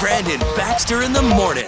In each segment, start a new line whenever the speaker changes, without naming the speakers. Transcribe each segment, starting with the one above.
Brandon Baxter in the morning.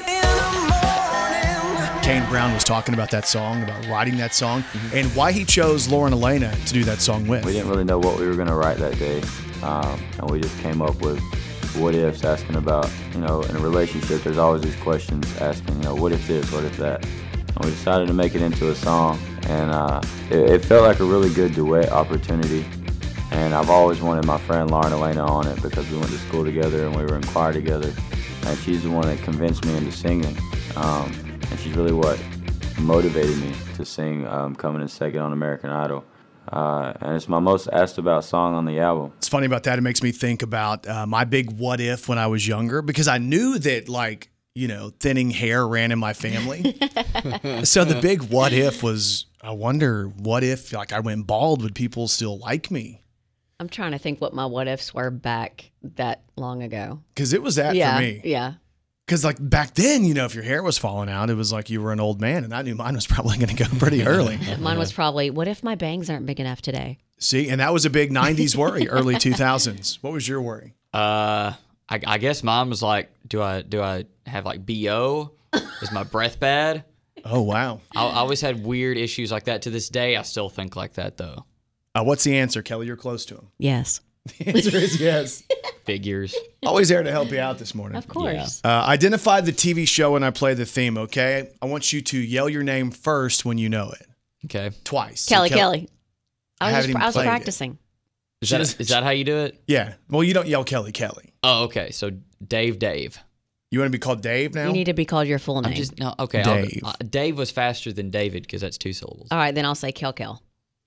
Kane Brown was talking about that song, about writing that song, and why he chose Lauren Elena to do that song with.
We didn't really know what we were going to write that day, and we just came up with what ifs, asking about, in a relationship, there's always these questions asking, what if this, what if that? And we decided to make it into a song, and it felt like a really good duet opportunity. And I've always wanted my friend Lauren Elena on it because we went to school together and we were in choir together. And she's the one that convinced me into singing. And she's really what motivated me to sing coming in second on American Idol. And it's my most asked about song on the album.
It's funny about that. It makes me think about my big what if when I was younger, because I knew that thinning hair ran in my family. So the big what if was, I wonder what if I went bald, would people still like me?
I'm trying to think what my what ifs were back that long ago.
Because it was that for me.
Yeah.
Because back then, if your hair was falling out, it was like you were an old man, and I knew mine was probably going to go pretty early.
Mine was probably, what if my bangs aren't big enough today?
See, and that was a big 90s worry, early 2000s. What was your worry?
I guess mine was like, do I have BO? Is my breath bad?
Oh, wow.
I always had weird issues like that. To this day, I still think like that, though.
What's the answer, Kelly? You're close to him.
Yes.
The answer is yes.
Figures.
Always there to help you out this morning.
Of course.
Identify the TV show when I play the theme, okay? I want you to yell your name first when you know it.
Okay.
Twice.
Kelly. I was
played it.
practicing.
Is that how you do it?
Yeah. Well, you don't yell Kelly.
Oh, okay. So Dave.
You want to be called Dave now?
You need to be called your full name.
Okay.
Dave.
Dave was faster than David because that's 2 syllables.
All right, then I'll say Kel.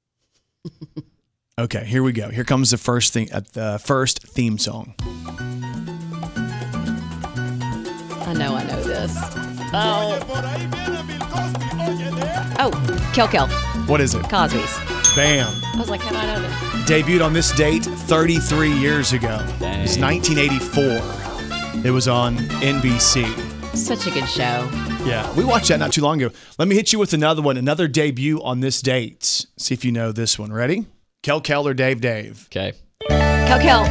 Okay, here we go. Here comes the first theme song.
I know this. Oh, Kel.
What is it?
Cosby's.
Bam.
I was like, how do I know this?
Debuted on this date 33 years ago.
Dang.
It was 1984. It was on NBC.
Such a good show.
Yeah, we watched that not too long ago. Let me hit you with another one, another debut on this date. See if you know this one. Ready? Kel or Dave?
Okay.
Kel.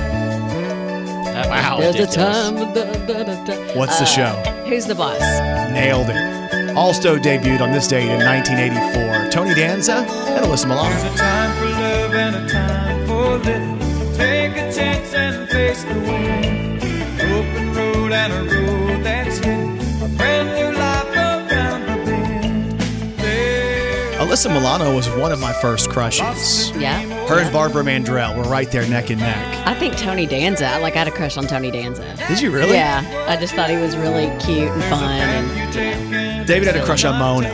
Wow.
There's a
ridiculous.
time.
What's the show?
Who's the boss?
Nailed it. Also debuted on this date in 1984. Tony Danza and Alyssa Milano.
There's a time for love and a time for living. Take a chance and face the wind. Open road and a road that's hidden. A brand new life around the bend.
Alyssa Milano was one of my first crushes.
Yeah.
Her and Barbara Mandrell were right there neck and neck.
I think Tony Danza. I had a crush on Tony Danza.
Did you really?
Yeah. I just thought he was really cute and fun. And
David had a crush on Mona.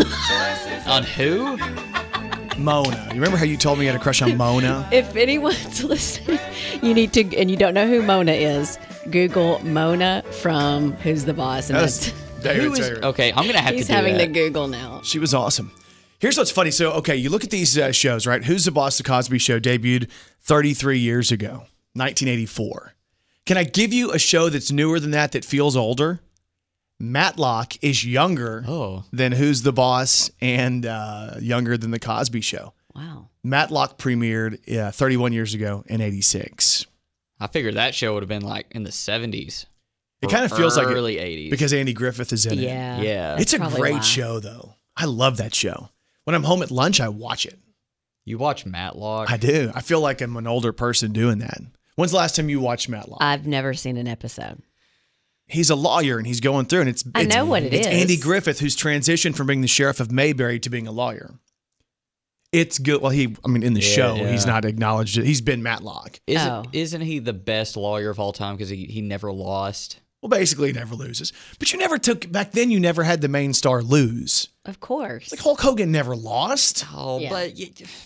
On who?
Mona. You remember how you told me you had a crush on Mona?
if anyone's listening, you need to, and you don't know who Mona is, Google Mona from Who's the Boss. And that's
David's favorite.
Okay, I'm going to have
he's
to do
having
that.
to Google now.
She was awesome. Here's what's funny. So, okay, you look at these shows, right? Who's the Boss? The Cosby Show debuted 33 years ago, 1984. Can I give you a show that's newer than that feels older? Matlock is younger than Who's the Boss and younger than The Cosby Show.
Wow.
Matlock premiered 31 years ago in 86.
I figured that show would have been in the 70s.
It kind of feels like
early 80s.
because Andy Griffith is in it.
Yeah.
Yeah.
It's a
Probably
great
why.
show, though. I love that show. When I'm home at lunch, I watch it.
You watch Matlock?
I do. I feel like I'm an older person doing that. When's the last time you watched Matlock?
I've never seen an episode.
He's a lawyer and he's going through, and it's
I know what it
it's
is.
Andy Griffith who's transitioned from being the sheriff of Mayberry to being a lawyer. It's good. Well, in the show,
yeah.
he's not acknowledged it. He's been Matlock.
Isn't he the best lawyer of all time because he never lost?
Well, basically, he never loses. But you never back then, you never had the main star lose.
Of course.
Like Hulk Hogan never lost.
Oh,
Yeah.
but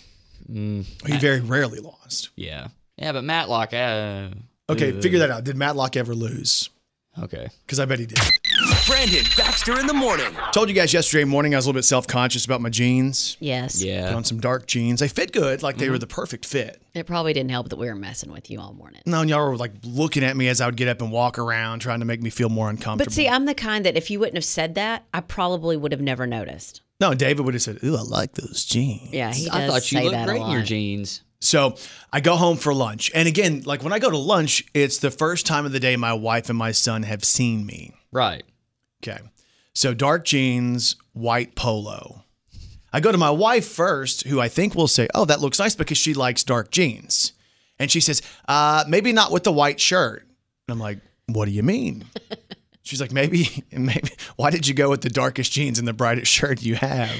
He very rarely lost.
yeah, but Matlock.
Okay, figure that out. Did Matlock ever lose?
Okay.
Because I bet he did.
Brandon Baxter in the morning.
Told you guys yesterday morning I was a little bit self-conscious about my jeans.
Yes.
Put
Yeah.
on some dark jeans. They fit good, like they were the perfect fit.
It probably didn't help that we were messing with you all morning.
No, and y'all were looking at me as I would get up and walk around, trying to make me feel more uncomfortable.
But see, I'm the kind that if you wouldn't have said that, I probably would have never noticed.
No, David would have said, "Ooh, I like those jeans."
Yeah, he does
I thought you
say
looked
that
great
a
in your
lot.
jeans.
So I go home for lunch. And again, like when I go to lunch, it's the first time of the day my wife and my son have seen me.
Right.
Okay. So dark jeans, white polo. I go to my wife first, who I think will say, oh, that looks nice because she likes dark jeans. And she says, maybe not with the white shirt. And I'm like, what do you mean? She's like, maybe, why did you go with the darkest jeans and the brightest shirt you have?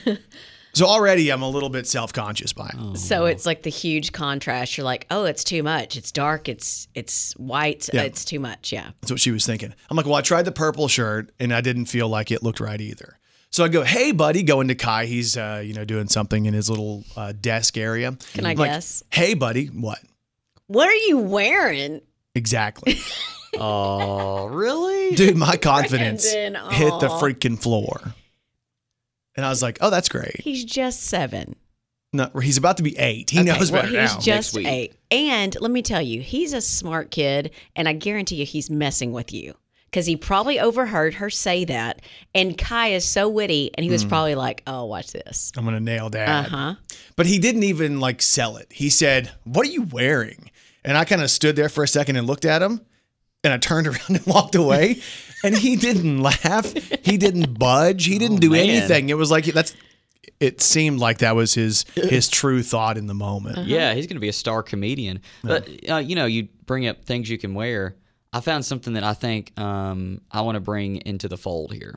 So already I'm a little bit self-conscious by it.
So it's like the huge contrast. You're like, oh, it's too much. It's dark. It's white.
Yeah.
It's too much. Yeah.
That's what she was thinking. I'm like, well, I tried the purple shirt and I didn't feel like it looked right either. So I go, hey, buddy, going to Kai. He's, doing something in his little desk area.
Can I
I'm like,
guess?
hey, buddy, what?
What are you wearing?
Exactly.
Oh, really?
Dude, my confidence
Brandon,
hit the
aw.
freaking floor. And I was like, oh, that's great.
He's just 7.
No, he's about to be 8. He knows
well,
better
he's
now.
just
week.
8. And let me tell you, he's a smart kid, and I guarantee you he's messing with you because he probably overheard her say that. And Kai is so witty, and he was probably like, oh, watch this.
I'm going to nail Dad.
Uh-huh.
But he didn't even like sell it. He said, what are you wearing? And I kind of stood there for a second and looked at him. And I turned around and walked away. And he didn't laugh. He didn't budge. He didn't do
man.
anything. It was like it seemed like that was his true thought in the moment.
Yeah, he's going to be a star comedian. But, you bring up things you can wear. I found something that I think I want to bring into the fold here.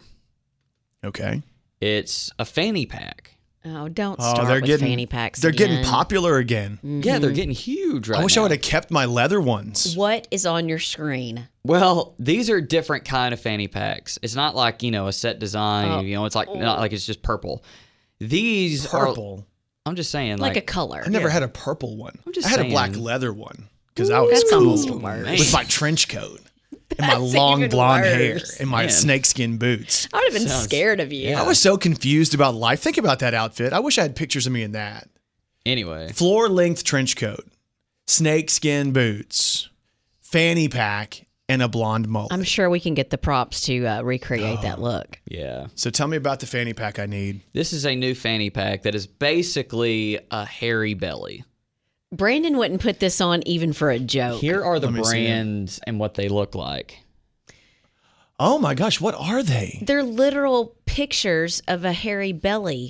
Okay.
It's a fanny pack.
Oh, don't start with fanny packs
They're
again.
getting popular again.
Yeah, they're getting huge right
I wish
now.
I would have kept my leather ones.
What is on your screen?
Well, these are different kind of fanny packs. It's not like, a set design. It's like not like it's just purple. These
Purple.
I'm just saying,
Like a color.
I never had a purple one.
I'm just
I had a black
saying.
leather one because I was
That's
cool
almost worse.
with my trench coat and my
That's
long
even
blonde hair
worse.
and my
Man.
snakeskin boots.
I would have been
Sounds-
scared of you.
Yeah.
I was so confused about life. Think about that outfit. I wish I had pictures of me in that.
Anyway,
Floor length trench coat, snakeskin boots, fanny pack, and a blonde mullet.
I'm sure we can get the props to recreate that look.
yeah.
So tell me about the fanny pack I need.
This is a new fanny pack that is basically a hairy belly.
Brandon wouldn't put this on even for a joke.
Here are the
Let me see it.
brands and what they look like.
Oh my gosh, what are they?
They're literal pictures of a hairy belly.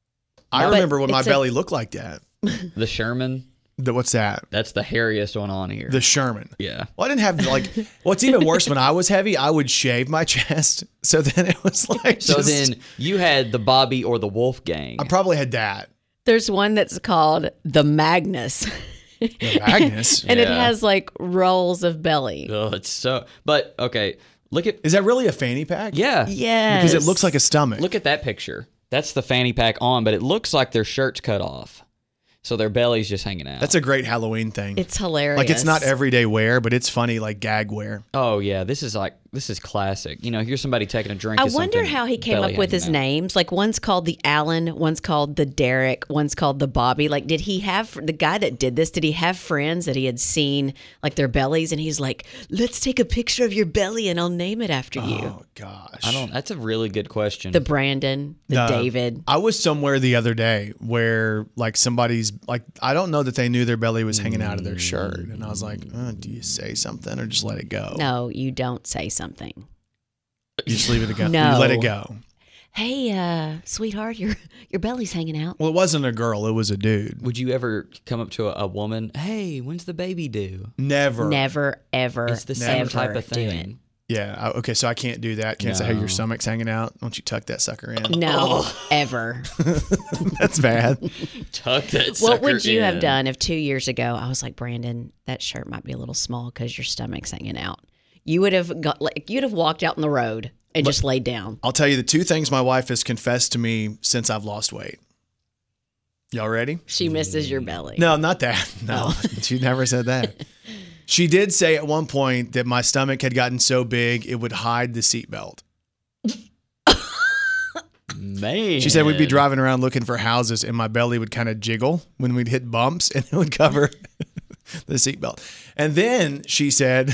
I
But
remember when my
it's a-
belly looked like that.
The Sherman,
What's that?
that's the hairiest one on here.
The Sherman.
yeah.
Well, I didn't have what's even worse when I was heavy, I would shave my chest. So then it was like,
So
just-
then you had the Bobby or the Wolfgang.
I probably had that.
There's one that's called the Magnus,
The Magnus.
and it
Yeah.
has like rolls of belly.
Oh, it's so. But okay, look at
Is that really a fanny pack?
yeah.
Yes.
Because it looks like a stomach.
Look at that picture. That's the fanny pack on, but it looks like their shirt's cut off, so their belly's just hanging out.
That's a great Halloween thing.
It's hilarious.
Like it's not everyday wear, but it's funny like gag wear.
Oh yeah, this is classic. Here's somebody taking a drink.
I
of
wonder
something,
how he came
belly
up with his
hanging out.
names. Like one's called the Alan, one's called the Derek, one's called the Bobby. Like, did he have the guy that did this? Did he have friends that he had seen like their bellies, and he's like, "Let's take a picture of your belly, and I'll name it after you."
Oh gosh.
That's a really good question.
The Brandon, the
Uh,
David.
I was somewhere the other day where like somebody's like I don't know that they knew their belly was hanging out of their shirt, and I was like, do you say something or just let it go?
No, you don't say something.
You just leave it go.
No.
You let it go.
Hey, sweetheart, your belly's hanging out.
Well, it wasn't a girl; it was a dude.
Would you ever come up to a woman? Hey, when's the baby due?
Never.
Never, ever,
It's the same
ever
type of
do it.
thing.
Yeah. Okay. So I can't do that. Can't say, "Hey, your
No.
stomach's hanging out." Don't you tuck that sucker in?
No, ever.
That's bad.
Tuck that.
What would
sucker
you have
in.
done if 2 years ago I was like, Brandon, that shirt might be a little small because your stomach's hanging out? You would have you'd have walked out in the road and just laid down.
I'll tell you the two things my wife has confessed to me since I've lost weight. Y'all ready?
She misses your belly.
No, not that. No, she never said that. She did say at one point that my stomach had gotten so big it would hide the seatbelt.
Man.
She said we'd be driving around looking for houses and my belly would kind of jiggle when we'd hit bumps and it would cover the seatbelt. And then she said,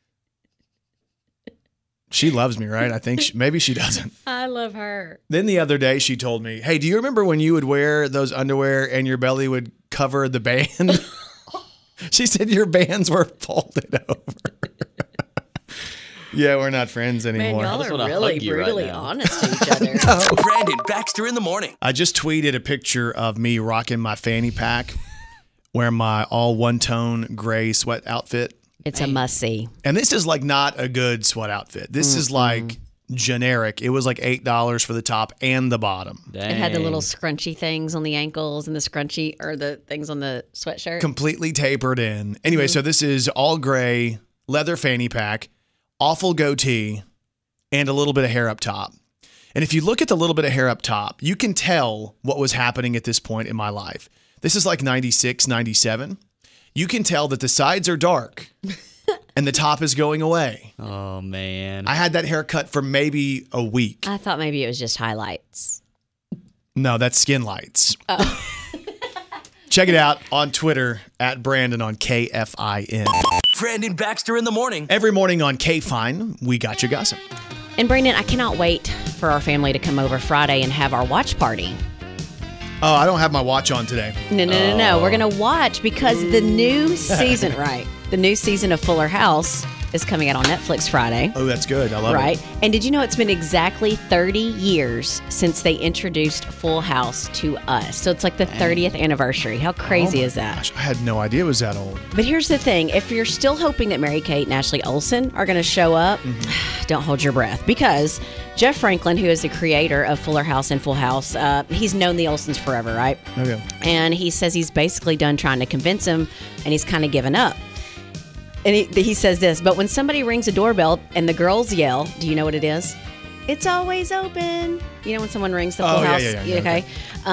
she loves me, right? I think maybe she doesn't.
I love her.
Then the other day she told me, hey, do you remember when you would wear those underwear and your belly would cover the band. She said your bands were folded over. Yeah, we're not friends
Man,
anymore.
y'all
just
are
wanna
really
hug you right
brutally
now.
honest to each other.
Brandon Baxter in the morning.
I just tweeted a picture of me rocking my fanny pack, wearing my all one-tone gray sweat outfit.
It's a must-see.
And this is like not a good sweat outfit. This is like generic. It was like $8 for the top and the bottom.
It had the
Dang.
little scrunchy things on the ankles and the scrunchy or the things on the sweatshirt.
Completely tapered in. Anyway, so this is all gray, leather fanny pack, awful goatee, and a little bit of hair up top. And if you look at the little bit of hair up top, you can tell what was happening at this point in my life. This is like 96, 97. You can tell that the sides are dark and the top is going away.
Oh, man.
I had that haircut for maybe a week.
I thought maybe it was just highlights.
No, that's Skin Lights. Check it out on Twitter at Brandon on KFIN.
Brandon Baxter in the morning.
Every morning on KFIN, we got you gossip.
And Brandon, I cannot wait for our family to come over Friday and have our watch party.
Oh, I don't have my watch on today.
No. We're going to watch because the new season, the new season of Fuller House is coming out on Netflix Friday.
Oh, that's good. I love
Right.
it.
And did you know it's been exactly 30 years since they introduced Full House to us? So it's like the 30th anniversary. How crazy is that?
Gosh, I had no idea it was that old.
But here's the thing. If you're still hoping that Mary-Kate and Ashley Olsen are going to show up, don't hold your breath. Because Jeff Franklin, who is the creator of Fuller House and Full House, he's known the Olsens forever, right?
Okay.
And he says he's basically done trying to convince him, and he's kind of given up. And he says this, but when somebody rings a doorbell and the girls yell, do you know what it is? It's always open. You know when someone rings the Full
Oh, yeah,
House?
yeah,
Okay.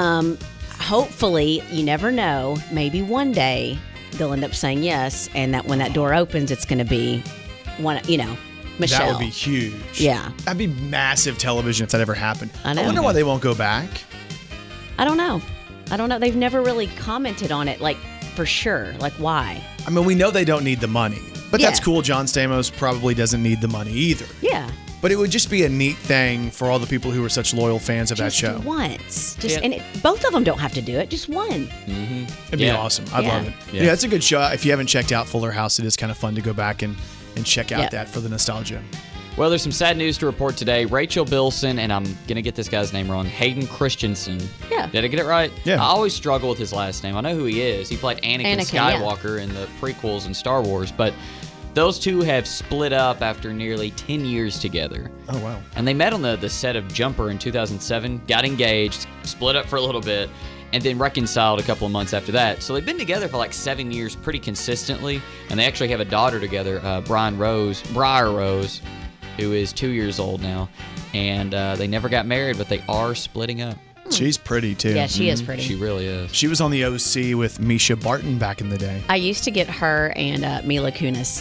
Hopefully, you never know, maybe one day they'll end up saying yes, and that when that door opens, it's going to be one, Michelle.
That would be huge.
Yeah.
That'd be massive television if that ever happened.
I know.
wonder why they won't go back.
I don't know. They've never really commented on it, like, for sure. Like, why?
I mean, we know they don't need the money, but that's
Yeah.
cool. John Stamos probably doesn't need the money either.
Yeah.
But it would just be a neat thing for all the people who are such loyal fans of that
Just
show.
once.
Yeah.
And both of them don't have to do it. Just one.
It'd be
Yeah.
awesome. I'd
Yeah.
love it.
Yeah.
Yeah, it's a good show. If you haven't checked out Fuller House, it is kind of fun to go back and check out
Yeah.
that for the nostalgia.
Well, there's some sad news to report today. Rachel Bilson, and I'm going to get this guy's name wrong, Hayden Christensen.
Yeah.
Did I get it right?
Yeah.
I always struggle with his last name. I know who he is. He played Anakin
yeah.
Skywalker in the prequels in Star Wars, but those two have split up after nearly 10 years together.
Oh, wow.
And they met on the set of Jumper in 2007, got engaged, split up for a little bit, and then reconciled a couple of months after that. So they've been together for like 7 years pretty consistently, and they actually have a daughter together, Briar Rose, who is 2 years old now. And they never got married, but they are splitting up.
She's pretty, too.
Yeah, she is pretty.
She really is.
She was on the OC with Misha Barton back in the day.
I used to get her and Mila Kunis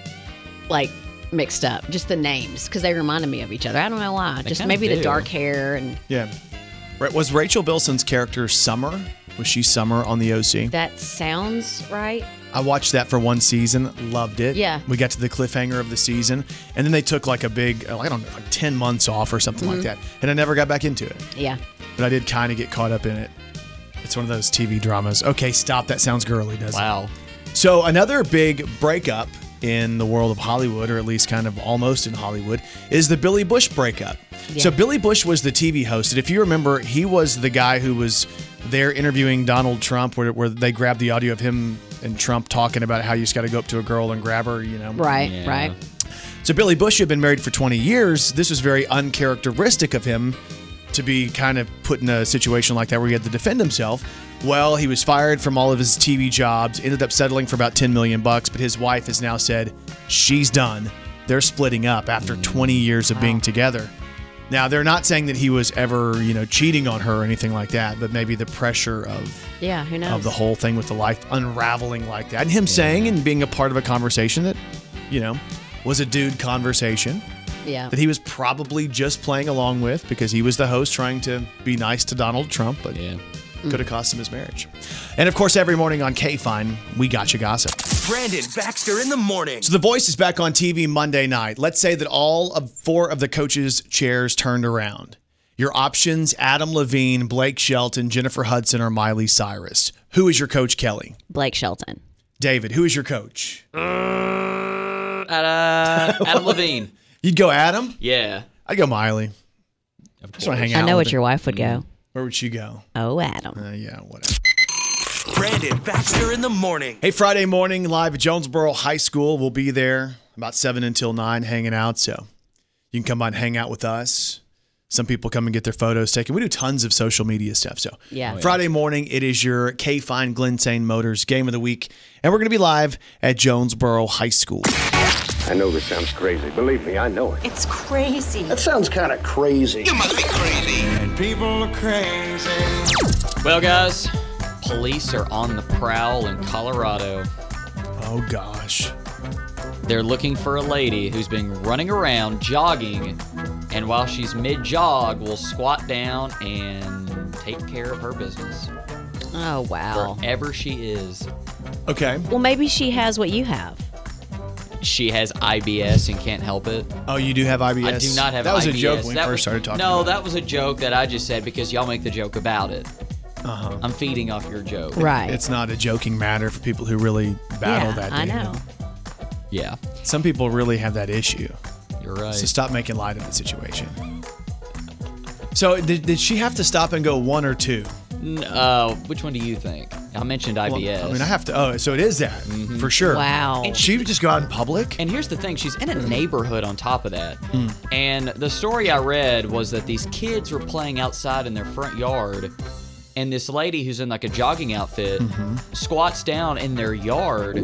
mixed up, just the names, because they reminded me of each other. I don't know why. Just
kinda
maybe the
do.
dark hair and
Yeah. Was Rachel Bilson's character Summer? Was she Summer on the OC?
that sounds right.
I watched that for one season, loved it.
Yeah.
We got to the cliffhanger of the season, and then they took like a big, I don't know, like 10 months off or something like that, and I never got back into it.
Yeah.
But I did kind of get caught up in it. It's one of those TV dramas. Okay, stop. That sounds girly, doesn't it?
Wow.
So another big breakup in the world of Hollywood, or at least kind of almost in Hollywood, is the Billy Bush breakup.
Yeah.
So Billy Bush was the TV host. And if you remember, he was the guy who was there interviewing Donald Trump, where they grabbed the audio of him and Trump talking about how you just got to go up to a girl and grab her,
Right,
Yeah.
right.
So Billy Bush had been married for 20 years. This was very uncharacteristic of him to be kind of put in a situation like that where he had to defend himself. Well, he was fired from all of his TV jobs, ended up settling for about $10 million, but his wife has now said she's done. They're splitting up after 20 years of being together. Now, they're not saying that he was ever, cheating on her or anything like that, but maybe the pressure of
Yeah, who knows?
of the whole thing with the life unraveling like that. And him saying and being a part of a conversation that, was a dude conversation
Yeah.
that he was probably just playing along with because he was the host trying to be nice to Donald Trump, but
Yeah.
could have cost him his marriage. And of course, every morning on KFIN, we got you gossip.
Brandon Baxter in the morning.
So The Voice is back on TV Monday night. Let's say that all of 4 of the coaches' chairs turned around. Your options: Adam Levine, Blake Shelton, Jennifer Hudson, or Miley Cyrus. Who is your coach, Kelly?
Blake Shelton.
David, who is your coach?
Adam Levine.
You'd go Adam?
Yeah.
I'd go Miley.
Of
Just want to hang
course.
out
I know
with
what
her.
your wife would go.
Where would she go?
Oh, Adam.
Yeah, whatever.
Brandon Baxter in the morning.
Hey, Friday morning, live at Jonesboro High School. We'll be there about 7 until 9 hanging out, so you can come by and hang out with us. Some people come and get their photos taken. We do tons of social media stuff. So
Yeah.
Friday morning, it is your K-Fine Glensane Motors Game of the Week, and we're going to be live at Jonesboro High School.
I know this sounds crazy. Believe me, I know it.
It's crazy.
That sounds kind of crazy.
And people are crazy.
Well, guys, police are on the prowl in Colorado.
Oh, gosh.
They're looking for a lady who's been running around jogging, and while she's mid-jog, will squat down and take care of her business.
Oh, wow.
Wherever she is.
Okay.
Well, maybe she has what you have.
She has IBS and can't help it.
Oh, you do have IBS?
I do not have
That was
IBS.
a joke when we
That
first
was-
started talking
No,
about
that was a joke that I just said because y'all make the joke about it.
Uh-huh.
I'm feeding off your joke.
Right.
It's not a joking matter for people who really battle
yeah,
that.
I
David.
know.
Yeah,
Some people really have that issue.
you're right.
So stop making light of the situation. So did she have to stop and go 1 or 2?
Which one do you think? I mentioned IBS.
Well, I mean, I have to. Oh, so it is that for sure.
Wow.
And
She would just go out in public.
And here's the thing, she's in a neighborhood on top of that. And the story I read was that these kids were playing outside in their front yard, and this lady who's in like a jogging outfit squats down in their yard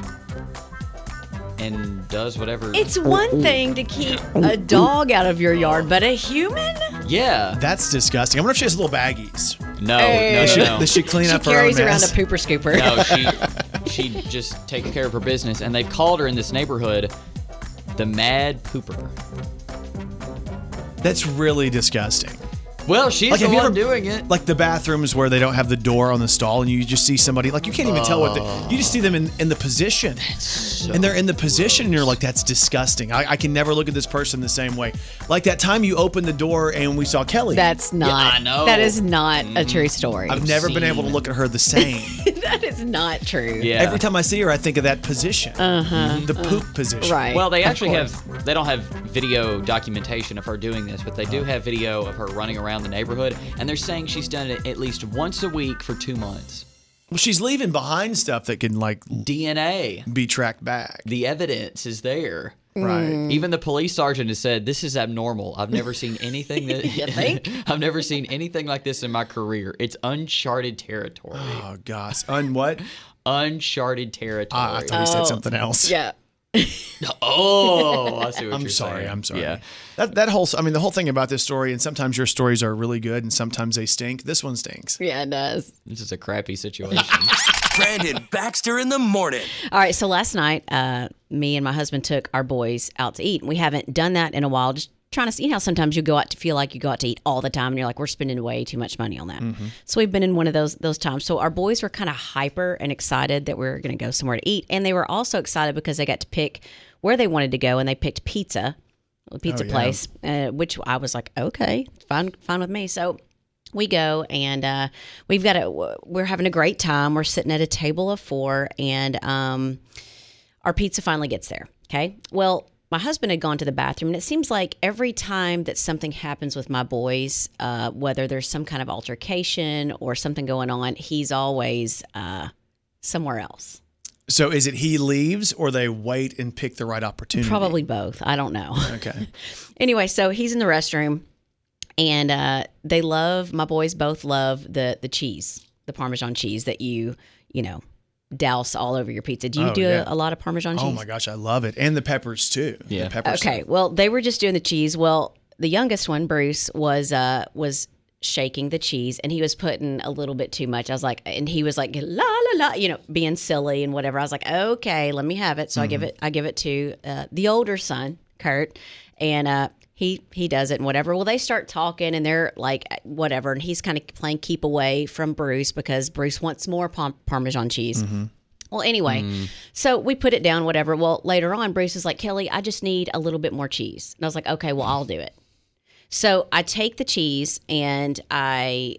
and does whatever.
It's one thing to keep a dog out of your yard, but a human?
Yeah.
That's disgusting. I wonder if she has little baggies.
No,
Does she clean
She
up her own
carries around a
mess?
pooper scooper.
No, she just takes care of her business, and they've called her in this neighborhood the Mad Pooper.
That's really disgusting.
Well, she's
Like,
the
have you
one
ever
doing it.
Like the bathrooms where they don't have the door on the stall, and you just see somebody like you can't even tell what you just see them in the position, and they're in the position, and you're like, that's disgusting. I can never look at this person the same way. Like that time you opened the door and we saw Kelly.
That's not.
I know.
That is not a true story.
I've never been able to look at her the same.
That is not true.
Yeah.
Every time I see her, I think of that position, the poop position.
Right.
Well, they
Of
actually
course.
they don't have video documentation of her doing this, but they do have video of her running around the neighborhood, and they're saying she's done it at least once a week for 2 months.
Well, she's leaving behind stuff that can like
DNA.
be tracked back.
The evidence is there.
Right.
Even the police sergeant has said, this is abnormal. I've never seen anything that
You think?
I've never seen anything like this in my career. It's uncharted territory.
Oh gosh. On what?
Uncharted territory.
I thought he said something else.
Yeah.
Oh, I see what
I'm
you're
sorry.
saying.
I'm sorry.
Yeah.
That whole. I mean, the whole thing about this story, and sometimes your stories are really good, and sometimes they stink. This one stinks.
Yeah, it does.
This is a crappy situation.
Brandon Baxter in the morning.
All right. So last night, me and my husband took our boys out to eat. We haven't done that in a while. Just trying to see, you know, sometimes you go out to feel like you go out to eat all the time, and you're like, we're spending way too much money on that. So we've been in one of those times. So our boys were kind of hyper and excited that we were going to go somewhere to eat, and they were also excited because they got to pick where they wanted to go, and they picked pizza, a pizza place, which I was like, okay, fine with me. So we go, and we're having a great time. We're sitting at a table of 4, and our pizza finally gets there. Okay. Well, my husband had gone to the bathroom, and it seems like every time that something happens with my boys, whether there's some kind of altercation or something going on, he's always somewhere else.
So is it he leaves or they wait and pick the right opportunity?
Probably both. I don't know.
Okay.
Anyway, so he's in the restroom, and my boys both love the cheese, the Parmesan cheese that you douse all over your pizza. Do you do
yeah.
a lot of Parmesan cheese?
Oh my gosh, I love it, and the peppers too.
Yeah.
The peppers.
Okay, well, they were just doing the cheese. Well, the youngest one, Bruce, was shaking the cheese, and he was putting a little bit too much. I was like, and he was like, la la la, being silly and whatever. I was like, okay, let me have it. So I give it to the older son, Kurt, and he does it and whatever. Well, they start talking, and they're like, whatever, and he's kind of playing keep away from Bruce because Bruce wants more Parmesan cheese. Well, anyway, so we put it down, whatever. Well, later on, Bruce is like, Kelly, I just need a little bit more cheese. And I was like, okay, well, I'll do it. So I take the cheese and I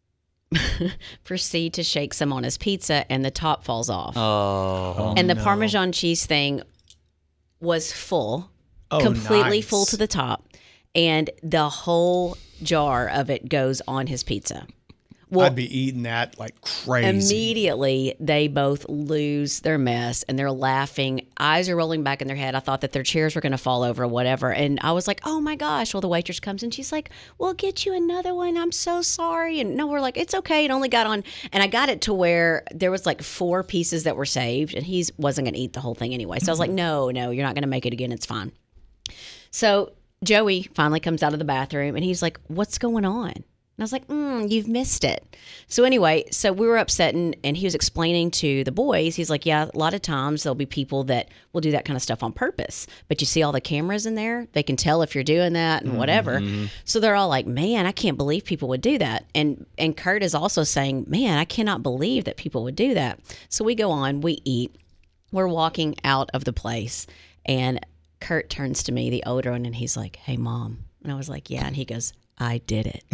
proceed to shake some on his pizza, and the top falls off.
Oh.
And the Parmesan cheese thing was full,
Oh,
completely
nice.
full to the top, and the whole jar of it goes on his pizza. Well,
I'd be eating that like crazy.
immediately they both lose their mess and they're laughing. Eyes are rolling back in their head. I thought that their chairs were going to fall over or whatever. And I was like, oh my gosh. Well, the waitress comes and she's like, we'll get you another one. I'm so sorry. And no, we're like, it's okay. It only got on. And I got it to where there was like 4 pieces that were saved and he wasn't going to eat the whole thing anyway. So I was like, no, you're not going to make it again. It's fine. So Joey finally comes out of the bathroom and he's like, what's going on? And I was like, you've missed it. So anyway, so we were upset and he was explaining to the boys, he's like, yeah, a lot of times there'll be people that will do that kind of stuff on purpose. But you see all the cameras in there, they can tell if you're doing that and whatever. So they're all like, man, I can't believe people would do that. And Kurt is also saying, man, I cannot believe that people would do that. So we go on, we eat, we're walking out of the place and Kurt turns to me, the older one, and he's like, hey, Mom. And I was like, yeah. And he goes, I did it.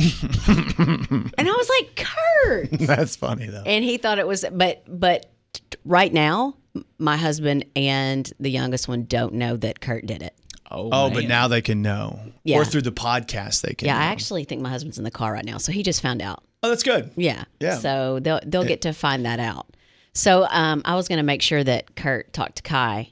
And I was like, Kurt.
That's funny though.
And he thought it was, but right now, my husband and the youngest one don't know that Kurt did it.
Oh,
man.
but now they can know.
Yeah.
Or through the podcast they can
Yeah,
know.
I actually think my husband's in the car right now, so he just found out.
Oh, that's good.
Yeah.
Yeah.
So they'll get to find that out. So I was going to make sure that Kurt talked to Kai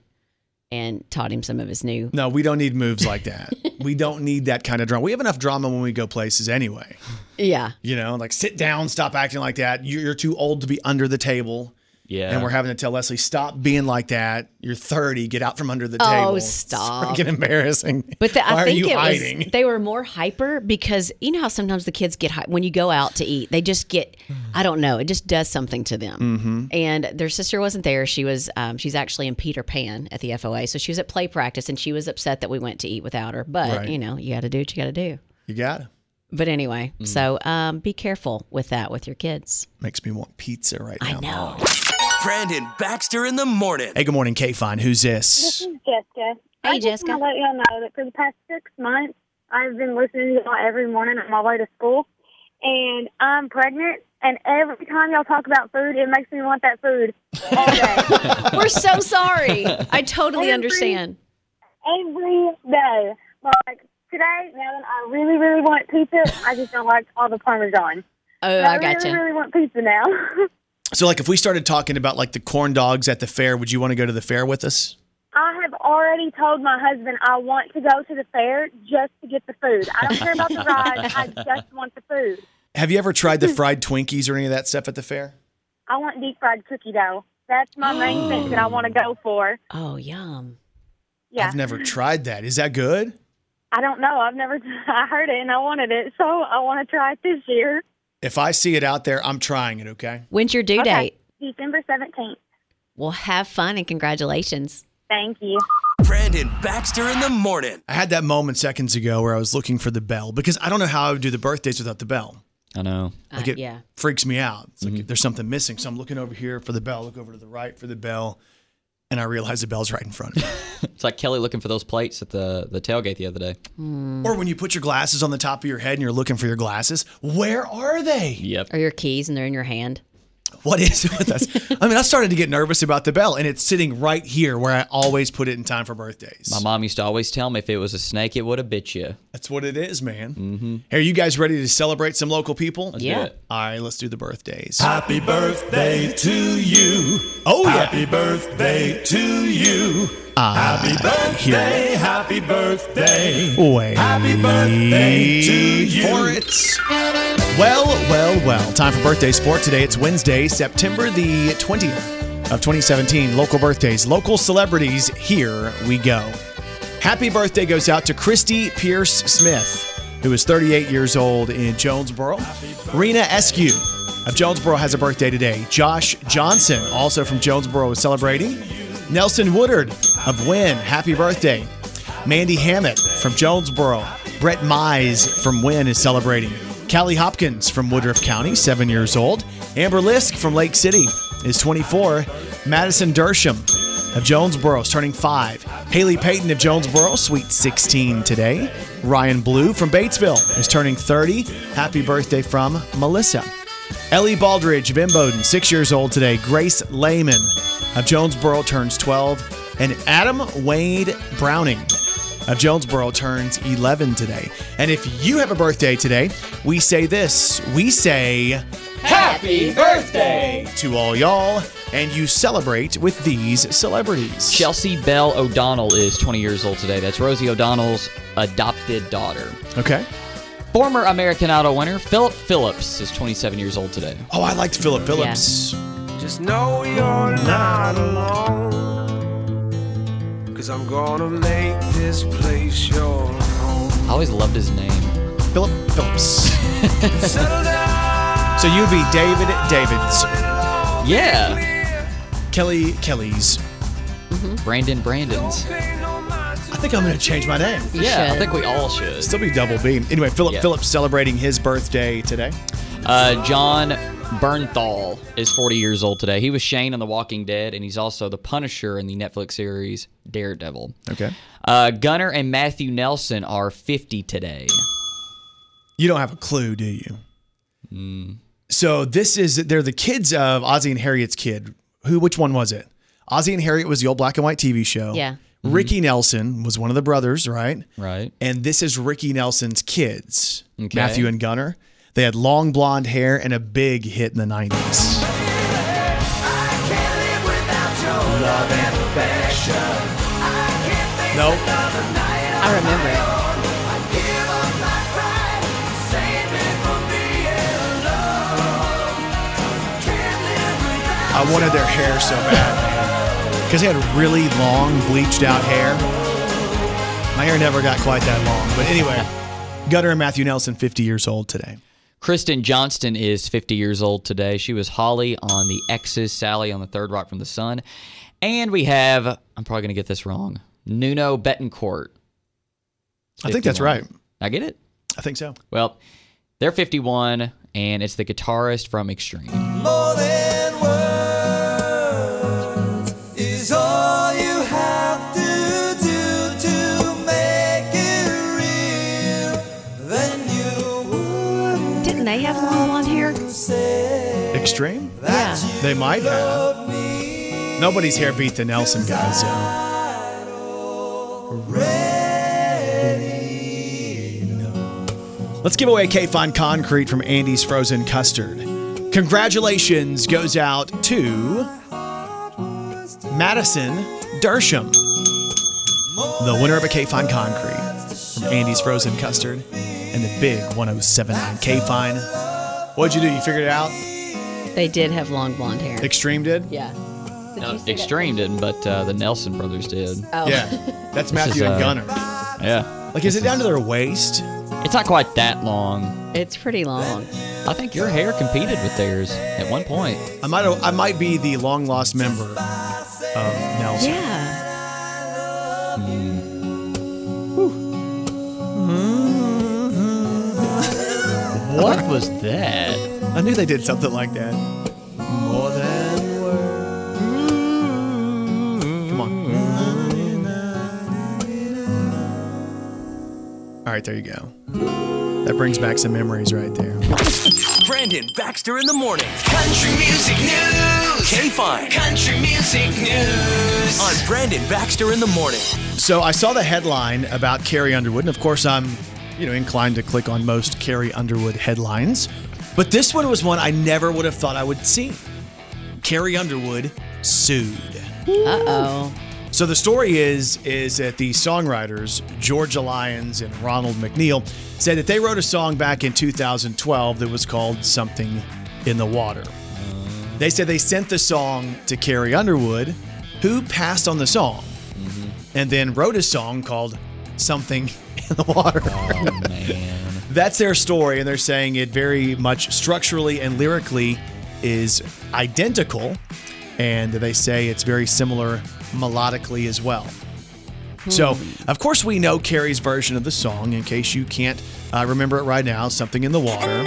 and taught him some of his new.
No, we don't need moves like that. We don't need that kind of drama. We have enough drama when we go places anyway.
Yeah.
You know, like sit down, stop acting like that. You're too old to be under the table.
Yeah.
And we're having to tell Leslie, stop being like that. You're 30. Get out from under the
Oh,
table.
stop.
It's freaking embarrassing.
But
Why
I
are
think
you
it
hiding?
was they were more hyper because you know how sometimes the kids get when you go out to eat, they just get I don't know, it just does something to them.
Mm-hmm.
And their sister wasn't there. She was she's actually in Peter Pan at the FOA, so she was at play practice and she was upset that we went to eat without her. But
Right.
you know, you got to do what you got to do.
You got it.
But anyway, so be careful with that with your kids.
Makes me want pizza right now.
I know.
Brandon Baxter in the morning.
Hey, good morning, K-Fine. Who's
This
this?
is Jessica.
Hey,
I just
Jessica.
want to let y'all know that for the past 6 months, I've been listening to y'all every morning on my way to school, and I'm pregnant, and every time y'all talk about food, it makes me want that food all day.
We're so sorry. I totally
Every-
understand.
Every day. Like, today, now that I really, really want pizza, I just don't like all the Parmesan.
Oh,
But
I
I
gotcha.
really, really want pizza now.
So, like, if we started talking about, like, the corn dogs at the fair, would you want to go to the fair with us?
I have already told my husband I want to go to the fair just to get the food. I don't care about the ride. I just want the food.
Have you ever tried the fried Twinkies or any of that stuff at the fair?
I want deep fried cookie dough. That's my main thing that I want to go for.
Oh, yum.
Yeah.
I've never tried that. Is that good?
I don't know. I heard it and I wanted it, so I want to try it this year.
If I see it out there, I'm trying it, okay?
When's your due date?
December 17th.
Well, have fun and congratulations.
Thank you.
Brandon Baxter in the morning.
I had that moment seconds ago where I was looking for the bell because I don't know how I would do the birthdays without the bell.
I know.
Like it
yeah.
freaks me out. It's like there's something missing. So I'm looking over here for the bell, look over to the right for the bell, and I realize the bell's right in front of me.
It's like Kelly looking for those plates at the tailgate the other day.
Or when you put your glasses on the top of your head and you're looking for your glasses, where are they?
Yep.
Or your keys and they're in your hand.
What is it with us? I mean, I started to get nervous about the bell, and it's sitting right here where I always put it in time for birthdays.
My mom used to always tell me if it was a snake, it would have bit you.
That's what it is, man. Mm-hmm. Hey, are you guys ready to celebrate some local people?
Let's
Yeah.
do it.
All right, let's do the birthdays.
Happy birthday to you.
Oh, yeah.
Happy birthday to you. Happy birthday, happy birthday.
Wait
Happy birthday to you.
for it. Well. Time for birthday sport. Today it's Wednesday, September the 20th of 2017. Local birthdays, local celebrities. Here we go. Happy birthday goes out to Christy Pierce Smith, who is 38 years old in Jonesboro. Rena Eskew of Jonesboro has a birthday today. Josh Johnson, also from Jonesboro, is celebrating. Nelson Woodard of Wynn, happy birthday. Mandy Hammett from Jonesboro. Brett Mize from Wynn is celebrating. Callie Hopkins from Woodruff County, 7 years old. Amber Lisk from Lake City is 24. Madison Dersham of Jonesboro is turning 5. Haley Payton of Jonesboro, sweet 16 today. Ryan Blue from Batesville is turning 30. Happy birthday from Melissa. Ellie Baldridge of Imboden, 6 years old today. Grace Lehman of Jonesboro turns 12. And Adam Wade Browning of Jonesboro turns 11 today. And if you have a birthday today, we say this. We say,
Happy birthday
to all y'all, and you celebrate with these celebrities.
Chelsea Bell O'Donnell is 20 years old today. That's Rosie O'Donnell's adopted daughter.
Okay.
Former American Idol winner Philip Phillips is 27 years old today.
Oh, I liked Philip Phillips.
Just know you're not alone, 'cause I'm gonna make this place your home.
I always loved his name.
Philip Phillips.
Settle down.
So you'd be David Davids.
Yeah.
Kelly's.
Brandon's.
I think I'm going to change my name.
Yeah,
should.
I think we all should.
Still be double B. Anyway, Philip
Yeah.
Phillips celebrating his birthday today.
John Bernthal is 40 years old today. He was Shane on The Walking Dead, and he's also the Punisher in the Netflix series Daredevil.
Okay.
Gunnar and Matthew Nelson are 50 today.
You don't have a clue, do you? So they're the kids of Ozzie and Harriet's kid. Which one was it? Ozzie and Harriet was the old black and white TV show.
Yeah.
Ricky Nelson was one of the brothers, right?
Right.
And this is Ricky Nelson's kids,
Okay.
Matthew and Gunnar. They had long blonde hair and a big hit in the 90s. Nope.
I remember it.
I wanted their hair so bad, man. Because they had really long, bleached out hair. My hair never got quite that long. But anyway, Gunnar and Matthew Nelson, 50 years old today.
Kristen Johnston is 50 years old today. She was Holly on the X's, Sally on the Third Rock from the Sun. And we have, I'm probably going to get this wrong, Nuno Betancourt.
I think that's right.
I get it?
I think so.
Well, they're 51, and it's the guitarist from Extreme.
More than words is all you have to do to make it real. Then you would
Didn't they have long blonde hair?
say
Extreme?
Yeah.
They might have. Nobody's hair beat the Nelson guys, though. Let's give away K-Fine Concrete from Andy's Frozen Custard. Congratulations goes out to Madison Dersham, the winner of a K-Fine Concrete from Andy's Frozen Custard and the big 1079 K-Fine. What'd you do? You figured it out?
They did have long blonde hair.
Extreme did?
Yeah. Did
No,
you say
Extreme didn't, but the Nelson brothers did.
that? Oh.
Yeah. That's Matthew
is,
and Gunnar.
Yeah.
Like, is it down to their waist?
It's not quite that long.
It's pretty long.
I think your hair competed with theirs at one point.
I might be the long lost member of Nelson.
Yeah.
What was that?
I knew they did something like that. More than words. Come on. All right, there you go. That brings back some memories right there.
Brandon Baxter in the morning. Country Music News. K-Fine. Country Music News. On Brandon Baxter in the morning.
So I saw the headline about Carrie Underwood, and of course I'm, inclined to click on most Carrie Underwood headlines. But this one was one I never would have thought I would see. Carrie Underwood sued.
Uh-oh.
So the story is that the songwriters, Georgia Lyons and Ronald McNeil, said that they wrote a song back in 2012 that was called Something in the Water. They said they sent the song to Carrie Underwood, who passed on the song, and then wrote a song called Something in the Water.
Oh, man.
That's their story, and they're saying it very much structurally and lyrically is identical, and they say it's very similar melodically as well. So, of course, we know Carrie's version of the song, in case you can't remember it right now, Something in the Water.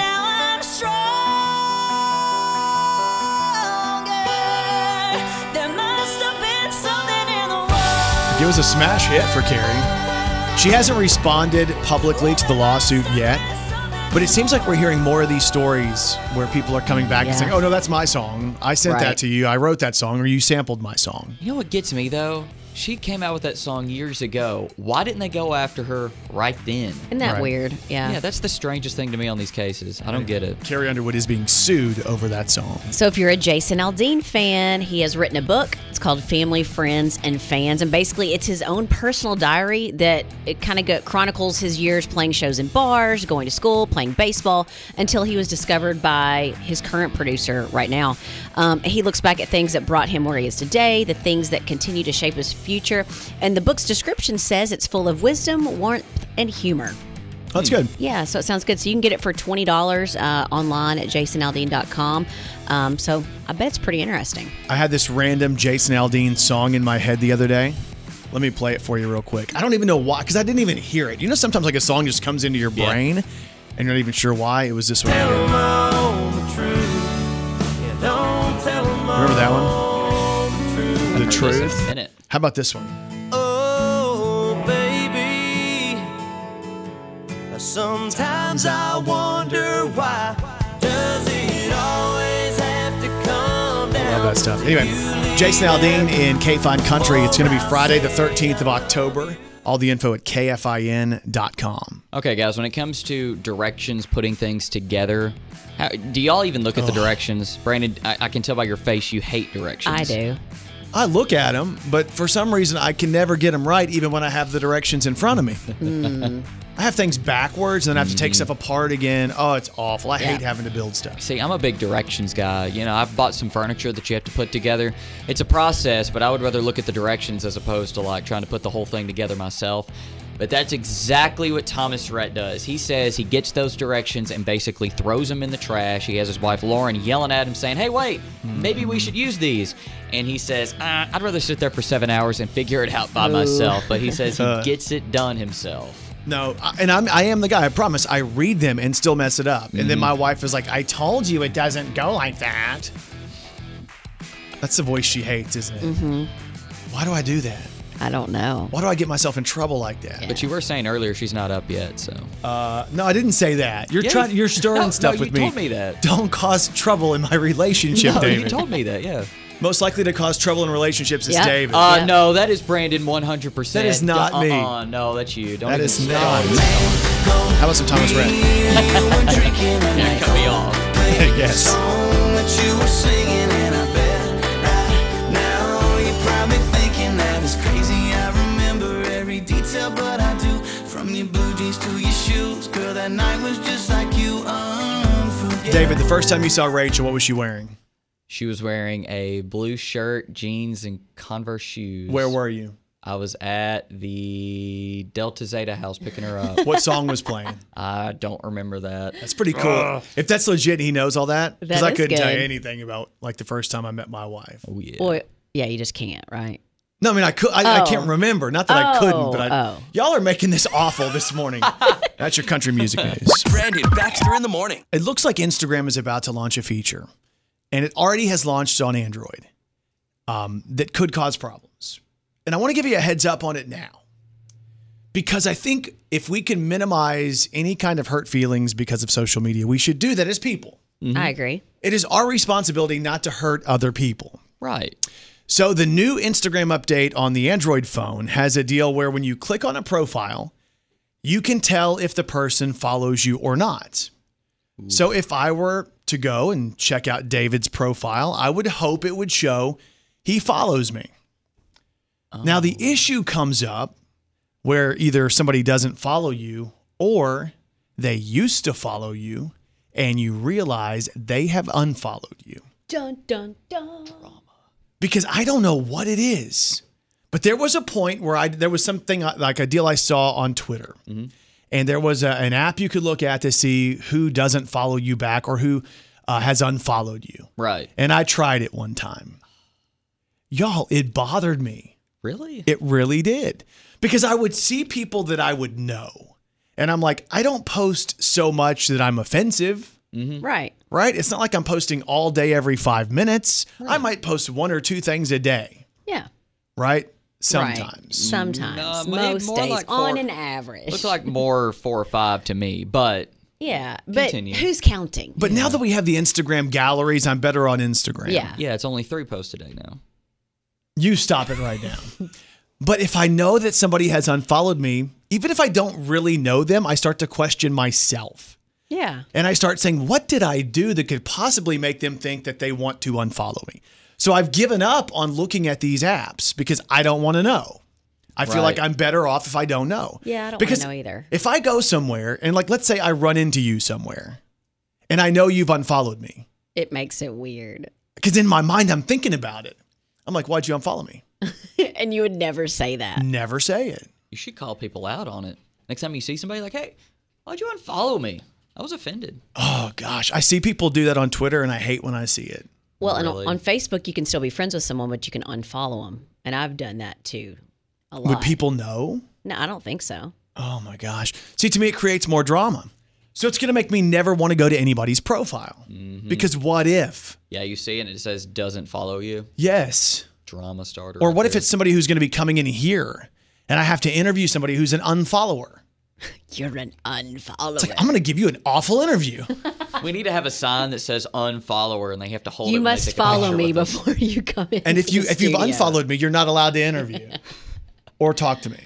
It was a smash hit for Carrie. She hasn't responded publicly to the lawsuit yet, but it seems like we're hearing more of these stories where people are coming back and saying, oh, no, that's my song. I sent that to you. I wrote that song, or you sampled my song.
You know what gets me, though? She came out with that song years ago. Why didn't they go after her right then?
Isn't that weird? Yeah.
Yeah, that's the strangest thing to me on these cases. I don't get it.
Carrie Underwood is being sued over that song.
So if you're a Jason Aldean fan, he has written a book. It's called Family, Friends, and Fans. And basically, it's his own personal diary that it kind of chronicles his years playing shows in bars, going to school, playing baseball, until he was discovered by his current producer right now. He looks back at things that brought him where he is today, the things that continue to shape his future. And the book's description says it's full of wisdom, warmth, and humor.
That's good.
Yeah, so it sounds good. So you can get it for $20 online at jasonaldean.com. So I bet it's pretty interesting.
I had this random Jason Aldean song in my head the other day. Let me play it for you real quick. I don't even know why, because I didn't even hear it. You know, sometimes like a song just comes into your brain, and you're not even sure why. It was this one. Remember that one? The Truth. How about this one?
Oh, baby. Sometimes I wonder why. Does it always have to come down?
Love that stuff. Anyway, Jason Aldean in KFIN Country. It's going to be Friday the 13th of October. All the info at KFIN.com.
Okay, guys, when it comes to directions, putting things together, do y'all even look at the directions? Brandon, I can tell by your face you hate directions.
I do.
I look at them, but for some reason I can never get them right even when I have the directions in front of me. I have things backwards and then I have to take stuff apart again. Oh, it's awful. I hate having to build stuff.
See, I'm a big directions guy. You know, I've bought some furniture that you have to put together. It's a process, but I would rather look at the directions as opposed to like trying to put the whole thing together myself. But that's exactly what Thomas Rhett does. He says he gets those directions and basically throws them in the trash. He has his wife Lauren yelling at him saying, hey, wait, maybe we should use these. And he says, I'd rather sit there for 7 hours and figure it out by myself. But he says he gets it done himself.
No, and I am the guy, I promise. I read them and still mess it up. And then my wife is like, I told you it doesn't go like that. That's the voice she hates, isn't it?
Mm-hmm.
Why do I do that?
I don't know.
Why do I get myself in trouble like that?
Yeah. But you were saying earlier she's not up yet, so.
No, I didn't say that. You're stirring stuff with me.
You told me that.
Don't cause trouble in my relationship, David.
You told me that, yeah.
Most likely to cause trouble in relationships is David.
No, that is Brandon 100%.
That is not me.
No, that's you. Don't
that is not. How about some Thomas Rhett?
Yeah, cut me off.
Yes.
But I do, from your blue jeans to your shoes, girl, that night was just like you.
David, the first time you saw Rachel, what was she wearing?
She was wearing a blue shirt, jeans, and Converse shoes.
Where were you?
I was at the Delta Zeta house picking her up.
What song was playing?
I don't remember that.
That's pretty cool. If that's legit, he knows all that. Because I couldn't
good.
tell you anything about like the first time I met my wife.
Oh yeah.
Well, yeah, you just can't, right?
No, I mean I could. I can't remember. Not that I couldn't, but y'all are making this awful this morning. That's your country music news.
Brandon Baxter in the morning.
It looks like Instagram is about to launch a feature, and it already has launched on Android. That could cause problems, and I want to give you a heads up on it now, because I think if we can minimize any kind of hurt feelings because of social media, we should do that as people.
Mm-hmm. I agree.
It is our responsibility not to hurt other people.
Right.
So the new Instagram update on the Android phone has a deal where when you click on a profile, you can tell if the person follows you or not. Ooh. So if I were to go and check out David's profile, I would hope it would show he follows me. Oh. Now the issue comes up where either somebody doesn't follow you or they used to follow you and you realize they have unfollowed you.
Dun, dun, dun.
Because I don't know what it is. But there was a point where there was something like a deal I saw on Twitter. Mm-hmm. And there was an app you could look at to see who doesn't follow you back or who has unfollowed you.
Right.
And I tried it one time. Y'all, it bothered me.
Really?
It really did. Because I would see people that I would know. And I'm like, I don't post so much that I'm offensive.
Mm-hmm. Right.
Right? It's not like I'm posting all day every 5 minutes. Right. I might post 1 or 2 things a day.
Yeah.
Right? Sometimes.
Sometimes.
No,
Most
more
days,
like
on
4
an average.
Looks like more 4 or 5 to me, but
yeah, but
Continue.
who's counting?
But now that we have the Instagram galleries, I'm better on Instagram.
Yeah.
yeah, it's only 3 posts a day now.
You stop it right now. But if I know that somebody has unfollowed me, even if I don't really know them, I start to question myself.
Yeah.
And I start saying, what did I do that could possibly make them think that they want to unfollow me? So I've given up on looking at these apps because I don't want to know. I feel like
Right.
I'm better off if I don't know.
Yeah, I don't
Because
want to know either.
if I go somewhere and like, let's say I run into you somewhere and I know you've unfollowed me,
It makes it weird.
because in my mind, I'm thinking about it. I'm like, why'd you unfollow me?
And you would never say that.
Never say it.
You should call people out on it. Next time you see somebody, like, hey, why'd you unfollow me? I was offended.
Oh gosh, I see people do that on Twitter and I hate when I see it.
Well,
Really?
and on Facebook, you can still be friends with someone, but you can unfollow them. And I've done that too. A lot.
Would people know?
No, I don't think so.
Oh my gosh. See, to me, it creates more drama. So it's going to make me never want to go to anybody's profile. Because what if?
Yeah, you see it and it says doesn't follow you.
Yes.
Drama starter.
Or
right
what if
there.
it's somebody who's going to be coming in here and I have to interview somebody who's an unfollower?
You're an unfollower.
It's like, I'm going to give you an awful interview.
We need to have a sign that says unfollower and they have to hold it.
You
when they
must
take a
follow
picture
me
with us.
before you come in.
And if you've unfollowed me, you're not allowed to interview or talk to me.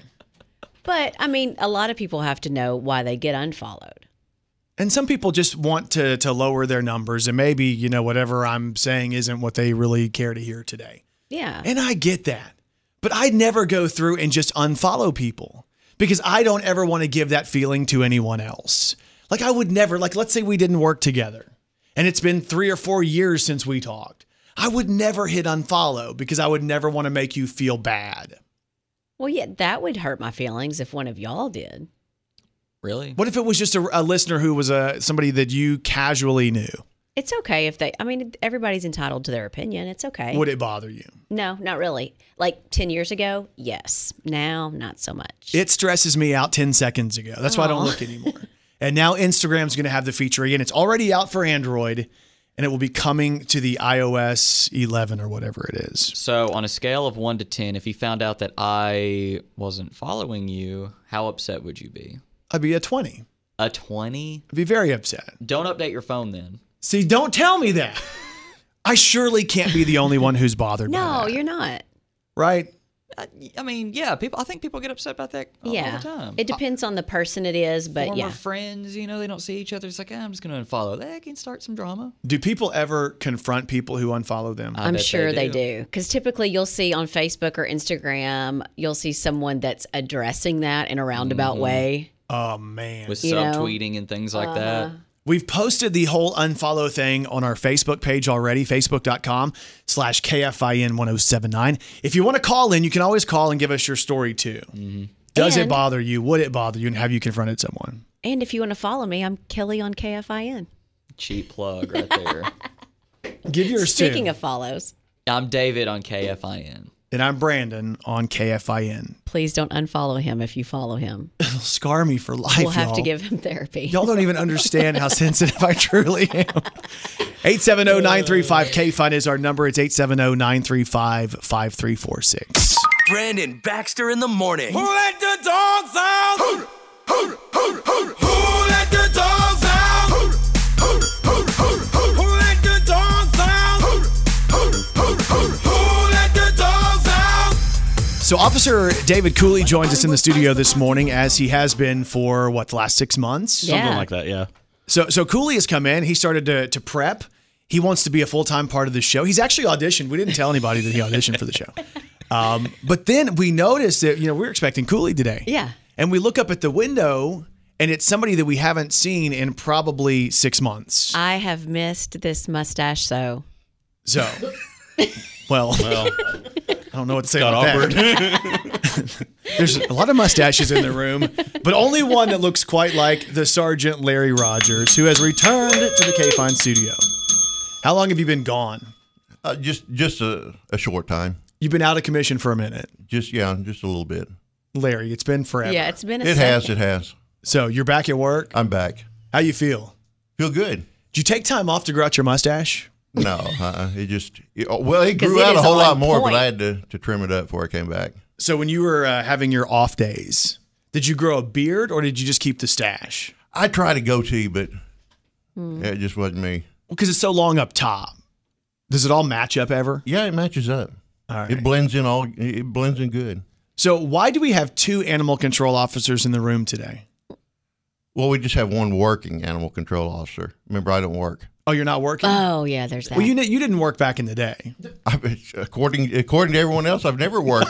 But I mean, a lot of people have to know why they get unfollowed.
And some people just want to lower their numbers and maybe, you know, whatever I'm saying isn't what they really care to hear today.
Yeah.
And I get that. But I never go through and just unfollow people because I don't ever want to give that feeling to anyone else. Like I would never, like let's say we didn't work together and it's been 3 or 4 years since we talked. I would never hit unfollow because I would never want to make you feel bad.
Well, yeah, that would hurt my feelings if one of y'all did.
Really?
What if it was just a listener who was somebody that you casually knew?
It's okay if everybody's entitled to their opinion. It's okay.
Would it bother you?
No, not really. Like 10 years ago, yes. Now, not so much.
It stresses me out 10 seconds ago. That's why I don't
Aw.
look anymore. And now Instagram's going to have the feature again. It's already out for Android, and it will be coming to the iOS 11 or whatever it is.
So on a scale of 1 to 10, if you found out that I wasn't following you, how upset would you be?
I'd be a 20.
A 20?
I'd be very upset.
Don't update your phone then.
See, don't tell me that. I surely can't be the only one who's bothered by
No,
that.
you're not.
Right?
I mean, yeah, I think people get upset about that all
Yeah.
the time.
It depends on the person it is, but
Former
yeah.
friends, you know, they don't see each other. It's like, I'm just going to unfollow. That can start some drama.
Do people ever confront people who unfollow them?
I
I'm
bet
sure they do. Because typically you'll see on Facebook or Instagram, you'll see someone that's addressing that in a roundabout way.
Oh, man.
With
You know?
subtweeting and things like that.
We've posted the whole unfollow thing on our Facebook page already, facebook.com/KFIN1079. If you want to call in, you can always call and give us your story too. Does it
And-
bother you? Would it bother you? And have you confronted someone?
And if you want to follow me, I'm Kelly on KFIN.
Cheap plug right there.
Give yours
Speaking
too.
of follows,
I'm David on KFIN.
And I'm Brandon on KFIN.
please don't unfollow him if you follow him.
It'll scar me for life,
We'll have
y'all.
to give him therapy.
Y'all don't even understand how sensitive I truly am. 870-935-KFUN is our number. It's 870-935-5346.
Brandon Baxter in the morning.
Who let the dogs out? Who let the dogs out? Who let the dogs out? Who let the dogs out?
So Officer David Cooley joins us in the studio this morning, as he has been for, the last 6 months?
Yeah.
Something like that, yeah.
So Cooley has come in. He started to prep. He wants to be a full-time part of the show. He's actually auditioned. We didn't tell anybody that he auditioned for the show. But then we noticed that, we were expecting Cooley today.
Yeah.
And we look up at the window, and it's somebody that we haven't seen in probably 6 months.
I have missed this mustache, so.
So, well, I don't know what to say about that. There's a lot of mustaches in the room, but only one that looks quite like the Sergeant Larry Rogers, who has returned to the KFIN studio. How long have you been gone?
Just a short time.
You've been out of commission for a minute.
Just a little bit.
Larry, it's been forever.
Yeah, it's been a
It
second.
has.
So you're back at work?
I'm back.
How you feel?
Feel good.
Did you take time off to grow out your mustache?
No, it
Because
grew
it
out a
is
whole lot
on
more,
point.
but I had to trim it up before I came back.
So when you were having your off days, did you grow a beard or did you just keep the stash?
I tried a goatee, but it just wasn't me.
Because it's so long up top. Does it all match up ever?
Yeah, it matches up.
All right.
It blends in good.
So why do we have 2 animal control officers in the room today?
Well, we just have one working animal control officer. Remember, I don't work.
Oh, you're not working?
Oh, yeah, there's that.
Well, you didn't work back in the day.
According to everyone else, I've never worked.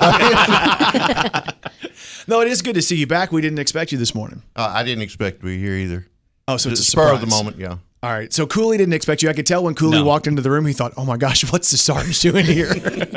No, it is good to see you back. We didn't expect you this morning.
I didn't expect to be here either.
Oh, so it's a
spur
surprise.
of the moment, yeah.
All right. So Cooley didn't expect you. I could tell when Cooley walked into the room, he thought, oh my gosh, what's the Sarge doing here?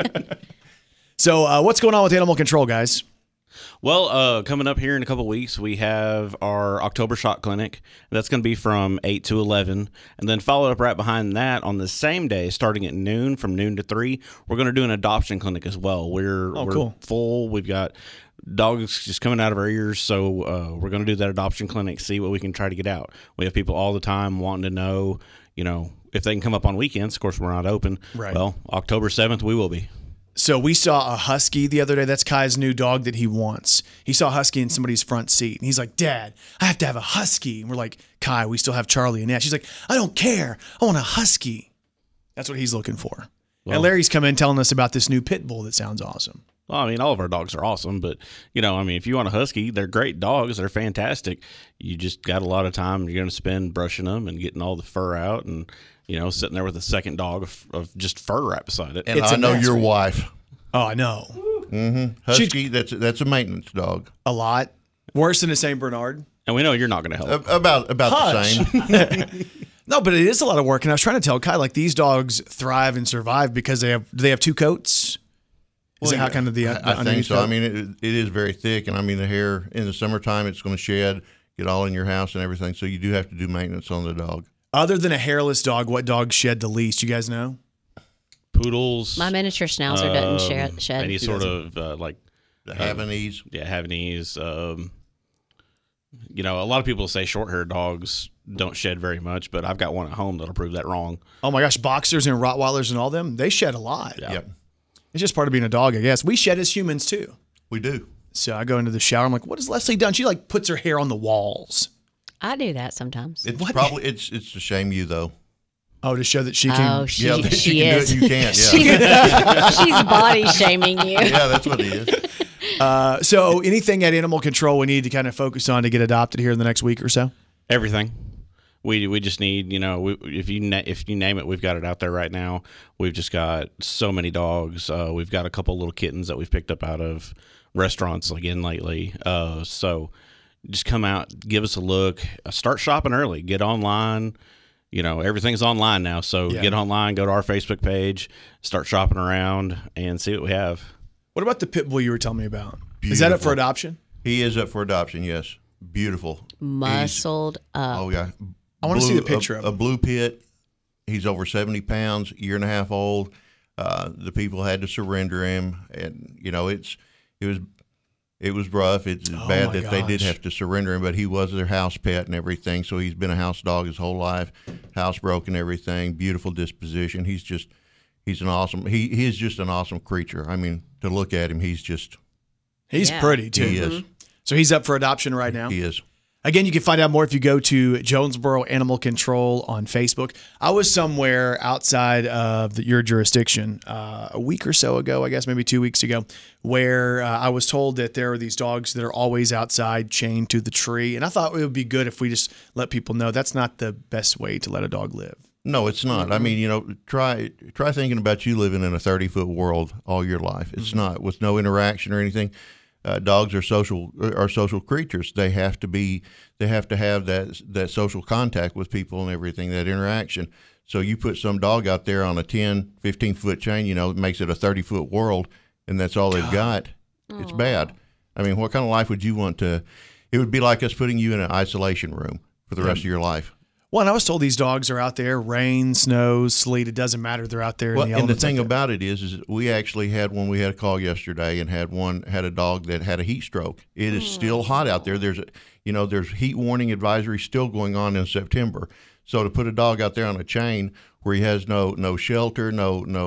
So what's going on with animal control, guys?
Well, coming up here in a couple of weeks, we have our October Shot Clinic. That's going to be from 8 to 11. And then followed up right behind that on the same day, starting at noon, from noon to 3, we're going to do an adoption clinic as well. We're
cool.
full. We've got dogs just coming out of our ears, so we're going to do that adoption clinic, see what we can try to get out. We have people all the time wanting to know, if they can come up on weekends. Of course, we're not open.
Right.
Well, October 7th, we will be.
So we saw a husky the other day. That's Kai's new dog that he wants. He saw a husky in somebody's front seat. And he's like, Dad, I have to have a husky. And we're like, Kai, we still have Charlie and Ash. She's like, I don't care. I want a husky. That's what he's looking for.
Well,
and Larry's come in telling us about this new pit bull that sounds awesome.
Well, I mean, all of our dogs are awesome, but, if you want a husky, they're great dogs. They're fantastic. You just got a lot of time you're going to spend brushing them and getting all the fur out and, sitting there with a second dog of just fur right beside it.
And I know your wife.
Oh, I know.
Mm-hmm. Husky, that's a maintenance dog.
A lot. Worse than a St. Bernard.
And we know you're not going to help.
About the same.
No, but it is a lot of work. And I was trying to tell Kai, like, these dogs thrive and survive because do they have 2 coats? Is that how kind of the
I think so. Coat? I mean, it is very thick. And I mean, the hair in the summertime, it's going to shed, get all in your house and everything. So you do have to do maintenance on the dog.
Other than a hairless dog, what dogs shed the least? You guys know?
Poodles.
My miniature schnauzer doesn't shed.
Any sort of like
the Havanese.
Havanese. A lot of people say short-haired dogs don't shed very much, but I've got one at home that'll prove that wrong.
Oh my gosh, boxers and Rottweilers and all them, they shed a lot.
Yeah.
Yep.
It's just part of being a dog, I guess. We shed as humans too.
We do.
So I go into the shower. I'm like, what has Leslie done? She like puts her hair on the walls.
I do that sometimes.
It's to shame you though.
Oh, to show that she can.
Oh, she
can
is.
do it, you can't. Yeah.
She's body shaming you.
Yeah, that's what it is.
So anything at animal control we need to kind of focus on to get adopted here in the next week or so?
Everything. We just need, if you name it, we've got it out there right now. We've just got so many dogs. We've got a couple little kittens that we've picked up out of restaurants again lately. So just come out, give us a look, start shopping early, get online. Everything's online now. So get online, go to our Facebook page, start shopping around and see what we have.
What about the pit bull you were telling me about?
Beautiful.
Is that up for adoption?
He is up for adoption, yes. Beautiful.
Muscled up.
Oh, yeah.
I want to see the picture of him.
A blue pit. He's over 70 pounds, year and a half old. The people had to surrender him. And, it was rough. It's bad that they did have to surrender him, but he was their house pet and everything. So he's been a house dog his whole life, housebroken, everything, beautiful disposition. He's an awesome, he is just an awesome creature. I mean, to look at him, he's
pretty too.
He is.
So he's up for adoption right now?
He is.
Again, you can find out more if you go to Jonesboro Animal Control on Facebook. I was somewhere outside of your jurisdiction a week or so ago, I guess maybe 2 weeks ago, where I was told that there are these dogs that are always outside chained to the tree. And I thought it would be good if we just let people know that's not the best way to let a dog live.
No, it's not. I mean, try thinking about you living in a 30-foot world all your life. It's not, with no interaction or anything. Dogs are social creatures. They have to have that social contact with people and everything, that interaction. So you put some dog out there on a 10, 15-foot chain, it makes it a 30-foot world, and that's all they've got. Aww. It's bad. I mean, what kind of life would you want to? It would be like us putting you in an isolation room for the rest of your life.
Well, and I was told these dogs are out there, rain, snow, sleet, it doesn't matter. They're out there in the elements.
And the thing about it is we actually had one, we had a call yesterday and had a dog that had a heat stroke. It is still hot out there. There's heat warning advisory still going on in September. So to put a dog out there on a chain where he has no shelter, no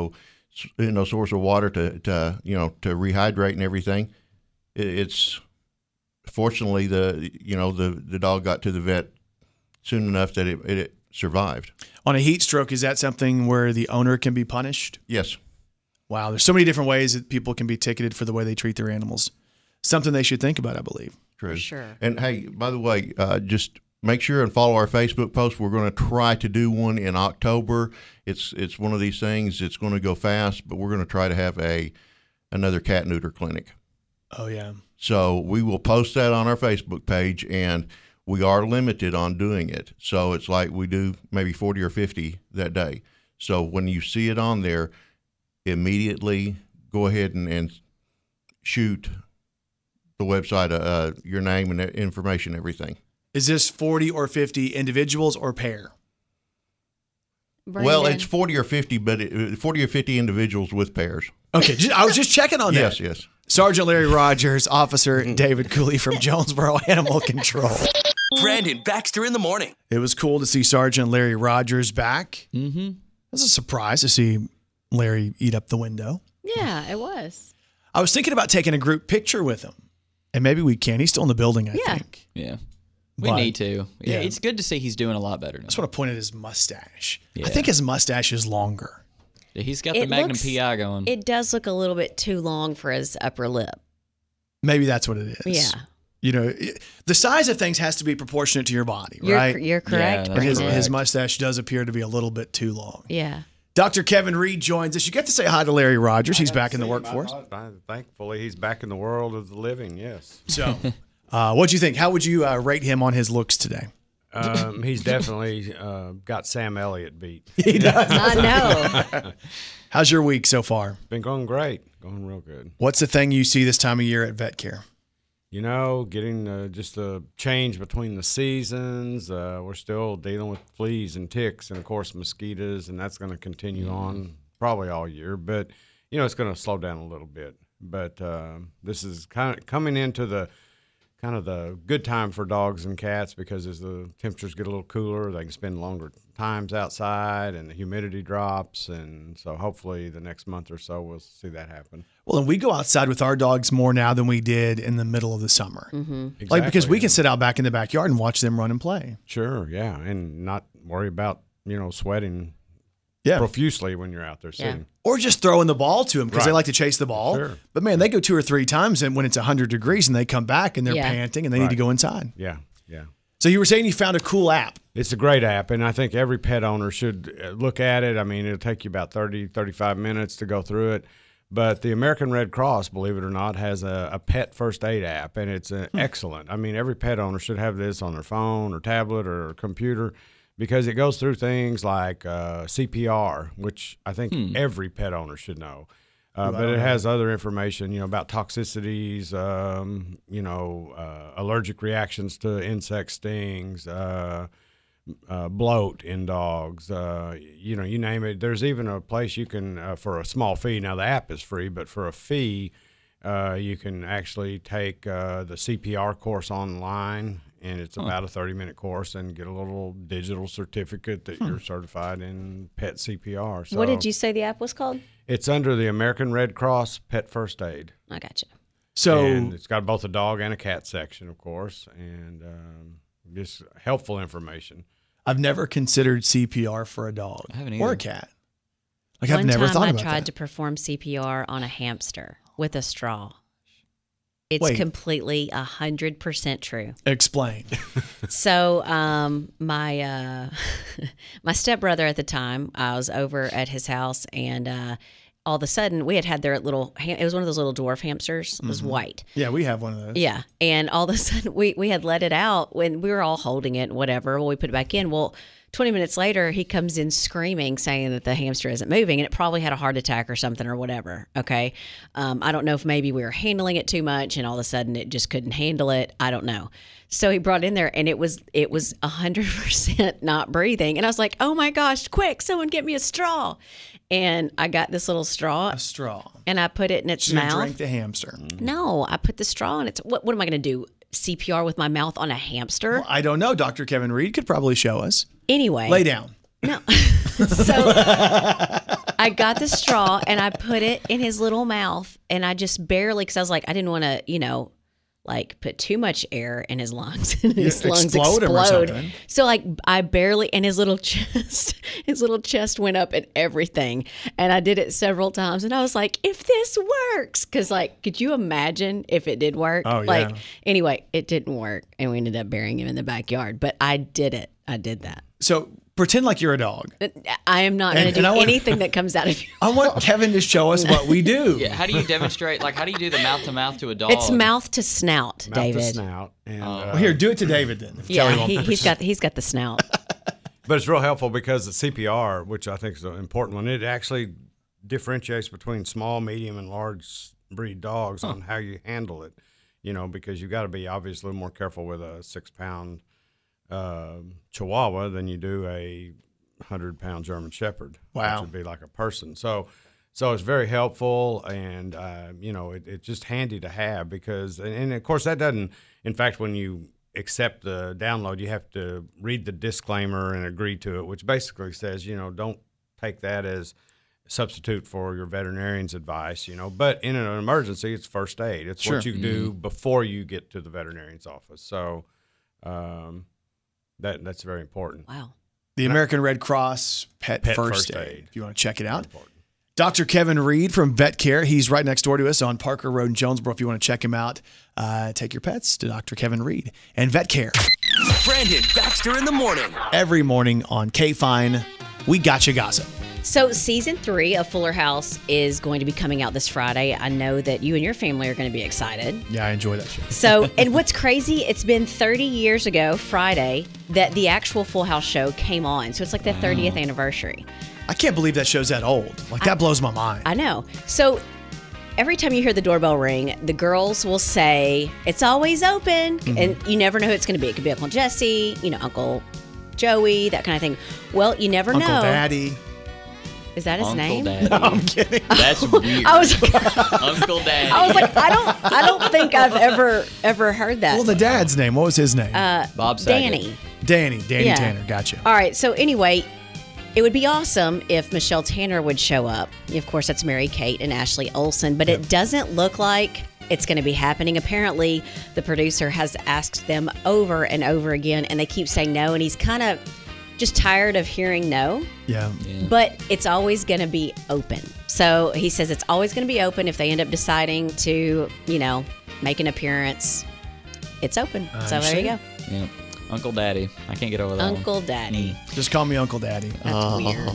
source of water to rehydrate and everything. It's fortunately the dog got to the vet soon enough that it survived.
On a heat stroke, is that something where the owner can be punished?
Yes.
Wow, there's so many different ways that people can be ticketed for the way they treat their animals. Something they should think about, I believe.
True.
For sure.
And hey, by the way, just make sure and follow our Facebook post. We're going to try to do one in October. It's one of these things. It's going to go fast, but we're going to try to have another cat neuter clinic.
Oh yeah.
So we will post that on our Facebook page, and we are limited on doing it. So it's like we do maybe 40 or 50 that day. So when you see it on there, immediately go ahead and shoot the website, your name and information, everything.
Is this 40 or 50 individuals or pair?
Well, it's 40 or 50, but 40 or 50 individuals with pairs.
Okay, I was just checking on that.
Yes.
Sergeant Larry Rogers, Officer David Cooley from Jonesboro Animal Control.
Brandon Baxter in the morning.
It was cool to see Sergeant Larry Rogers back.
Mm-hmm.
It was a surprise to see Larry eat up the window.
Yeah, it was.
I was thinking about taking a group picture with him. And maybe we can. He's still in the building, I think.
Yeah. We need to. Yeah, it's good to see he's doing a lot better now.
I just want to point at his mustache.
Yeah.
I think his mustache is longer.
Yeah, he's got the Magnum PI going.
It does look a little bit too long for his upper lip.
Maybe that's what it is.
Yeah.
You know, the size of things has to be proportionate to your body,
You're
right?
you're correct,
But his
Brandon.
mustache does appear to be a little bit too long.
Yeah.
Dr. Kevin Reed joins us. You get to say hi to Larry Rogers. He's back in the workforce.
Thankfully, he's back in the world of the living, yes.
So, what'd you think? How would you rate him on his looks today?
He's definitely got Sam Elliott beat.
He does.
I know.
How's your week so far?
Been going great. Going real good.
What's the thing you see this time of year at vet care?
You know, getting just the change between the seasons. We're still dealing with fleas and ticks and, of course, mosquitoes, and that's going to continue on probably all year. But, you know, it's going to slow down a little bit. But this is kind of coming into the good time for dogs and cats, because as the temperatures get a little cooler, they can spend longer times outside and the humidity drops. And so hopefully the next month or so we'll see that happen.
Well, and we go outside with our dogs more now than we did in the middle of the summer.
Mm-hmm.
Like, because we can sit out back in the backyard and watch them run and play.
Sure, yeah, and not worry about, sweating
Yeah.
profusely when you're out there sitting.
Or just throwing the ball to them because they
Right.
like to chase the ball.
Sure.
But, man, they go 2 or 3 times and when it's 100 degrees and they come back and they're panting and they need to
Right.
go inside.
Yeah.
So you were saying you found a cool app.
It's a great app, and I think every pet owner should look at it. I mean, it'll take you about 30, 35 minutes to go through it. But the American Red Cross, believe it or not, has a pet first aid app, and it's excellent. I mean, every pet owner should have this on their phone or tablet or computer, because it goes through things like CPR, which I think every pet owner should know. But it has other information, about toxicities, allergic reactions to insect stings, bloat in dogs, you name it. There's even a place you can, for a small fee, now the app is free, but for a fee, you can actually take the CPR course online, and it's about a 30-minute course, and get a little digital certificate that you're certified in pet CPR. So
What did you say the app was called?
it's under the American Red Cross Pet First Aid.
I gotcha.
So
and it's got both a dog and a cat section, of course, and just helpful information.
I've never considered CPR for a dog or a cat. Like, I've never thought about
One time I tried
that.
to perform CPR on a hamster with a straw. It's
Wait.
completely 100% true.
Explain.
So my my stepbrother at the time, I was over at his house, and all of a sudden we had their little, it was one of those little dwarf hamsters. It was white.
Yeah, we have one of those.
Yeah. And all of a sudden we had let it out when we were all holding it and whatever. Well, we put it back in. Well, 20 minutes later, he comes in screaming, saying that the hamster isn't moving, and it probably had a heart attack or something or whatever. Okay. I don't know if maybe we were handling it too much and all of a sudden it just couldn't handle it. I don't know. So he brought it in there, and it was 100% not breathing. And I was like, oh my gosh, quick, someone get me a straw. And I got this little straw.
A straw.
And I put it in its
To
mouth.
drink the hamster.
No, I put the straw in its, what am I going to do? CPR with my mouth on a hamster?
Well, I don't know. Dr. Kevin Reed could probably show us.
Anyway.
Lay down.
No. So I got the straw and I put it in his little mouth, and I just barely, because I was like, I didn't want to, like put too much air in his lungs, and his lungs
explode him or something.
So like I barely, and his little chest went up and everything, and I did it several times, and I was like, if this works, because like, could you imagine if it did work?
Oh, yeah.
Like, anyway, it didn't work, and we ended up burying him in the backyard. But I did it. I did that.
So pretend like you're a dog.
I am not going to do anything that comes out of you.
I want Kevin to show us what we do.
Yeah, how do you demonstrate? Like, how do you do the mouth to mouth to a dog?
It's mouth to snout,
Mouth
David.
to snout. And,
Well, here, do it to David then. If
Yeah,
Kelly won't
he's got the snout.
But it's real helpful because the CPR, which I think is an important one, it actually differentiates between small, medium, and large breed dogs on how you handle it. Because you got to be obviously a little more careful with a 6-pound Chihuahua than you do a 100-pound German Shepherd.
Wow.
Which would be like a person. So it's very helpful, and it's just handy to have because, and of course that doesn't. In fact, when you accept the download, you have to read the disclaimer and agree to it, which basically says, don't take that as a substitute for your veterinarian's advice. But in an emergency, it's first aid. It's what you do before you get to the veterinarian's office. So that's very important.
Wow.
The American Red Cross Pet First Aid. If you want to check it out.
Important.
Dr. Kevin Reed from Vet Care. He's right next door to us on Parker Road in Jonesboro. If you want to check him out, take your pets to Dr. Kevin Reed and Vet Care.
Brandon Baxter in the morning.
Every morning on K-Fine, we gotcha gossip.
So season 3 of Fuller House is going to be coming out this Friday. I know that you and your family are going to be excited.
Yeah, I enjoy that show.
So, and what's crazy, it's been 30 years ago, Friday, that the actual Full House show came on. So it's like the 30th anniversary.
I can't believe that show's that old. Like, that blows my mind.
I know. So every time you hear the doorbell ring, the girls will say, it's always open. And you never know who it's going to be. It could be Uncle Jesse, Uncle Joey, that kind of thing. Well, you never know.
Uncle Daddy.
Is that his
Uncle
name?
Daddy.
No, I'm kidding.
That's weird.
I was
Uncle Daddy.
I was like, I don't think I've ever heard that.
Well, the dad's name, what was his name?
Bob Saget.
Danny
Yeah.
Tanner, gotcha.
All right, so anyway, it would be awesome if Michelle Tanner would show up. Of course, that's Mary Kate and Ashley Olsen, but it doesn't look like it's going to be happening. Apparently, the producer has asked them over and over again, and they keep saying no, and he's kind of just tired of hearing no.
Yeah.
But it's always going to be open. So he says it's always going to be open if they end up deciding to, make an appearance. It's open. So there you go.
Yeah. Uncle Daddy. I can't get over that
Uncle
one.
Daddy.
Just call me Uncle Daddy.
That's weird.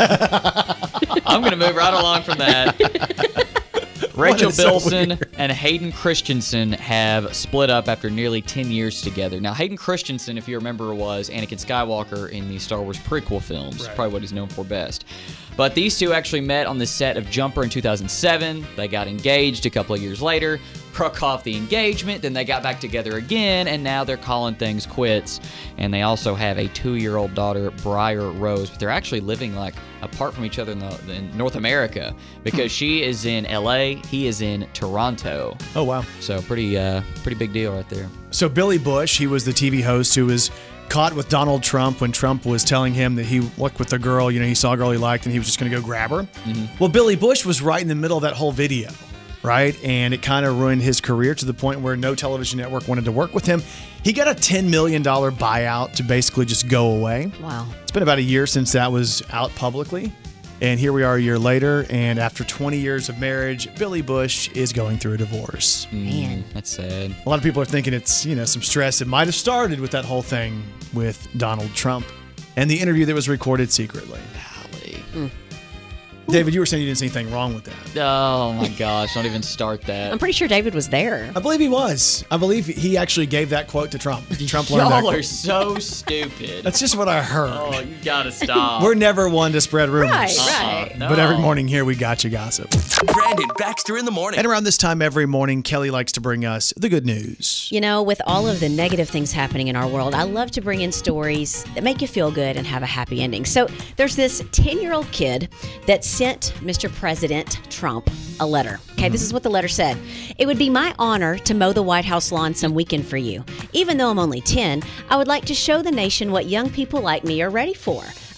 I'm going to move right along from that. Rachel Bilson and Hayden Christensen have split up after nearly 10 years together. Now, Hayden Christensen, if you remember, was Anakin Skywalker in the Star Wars prequel films.
Right.
Probably what he's known for best. But these two actually met on the set of Jumper in 2007. They got engaged a couple of years later, broke off the engagement, then they got back together again, and now they're calling things quits. And they also have a 2-year-old daughter, Briar Rose. But they're actually living apart from each other in North America because she is in LA, he is in Toronto.
Oh, wow.
So pretty big deal right there.
So Billy Bush, he was the TV host who was caught with Donald Trump when Trump was telling him that he looked with the girl, he saw a girl he liked and he was just going to go grab her. Well, Billy Bush was right in the middle of that whole video, right? And it kind of ruined his career to the point where no television network wanted to work with him. He got a $10 million buyout to basically just go away.
Wow.
It's been about a year since that was out publicly. And here we are a year later, and after 20 years of marriage, Billy Bush is going through a divorce.
Man.
That's sad.
A lot of people are thinking it's, some stress. It might have started with that whole thing with Donald Trump and the interview that was recorded secretly.
Golly.
David, you were saying you didn't see anything wrong with that.
Oh my gosh, don't even start that.
I'm pretty sure David was there.
I believe he was. I believe he actually gave that quote to Trump. Trump learned that
Y'all are
quote.
so stupid.
That's just what I heard.
Oh, you gotta stop.
We're never one to spread rumors.
Right.
No.
But every morning here, we got you gossip.
Brandon Baxter in the morning.
And around this time every morning, Kelly likes to bring us the good news.
With all of the negative things happening in our world, I love to bring in stories that make you feel good and have a happy ending. So there's this 10-year-old kid that sent Mr. President Trump a letter. Okay, this is what the letter said. It would be my honor to mow the White House lawn some weekend for you. Even though I'm only 10, I would like to show the nation what young people like me are ready for.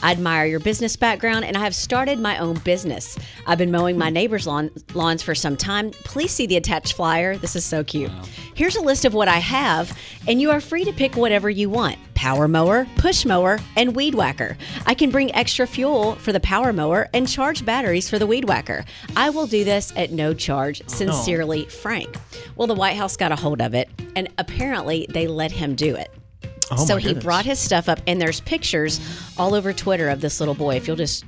I admire your business background, and I have started my own business. I've been mowing my neighbor's lawns for some time. Please see the attached flyer. This is so cute. Wow. Here's a list of what I have, and you are free to pick whatever you want. Power mower, push mower, and weed whacker. I can bring extra fuel for the power mower and charge batteries for the weed whacker. I will do this at no charge. Sincerely, Frank. Well, the White House got a hold of it, and apparently they let him do it. So he brought his stuff up, and there's pictures all over Twitter of this little boy. If you'll just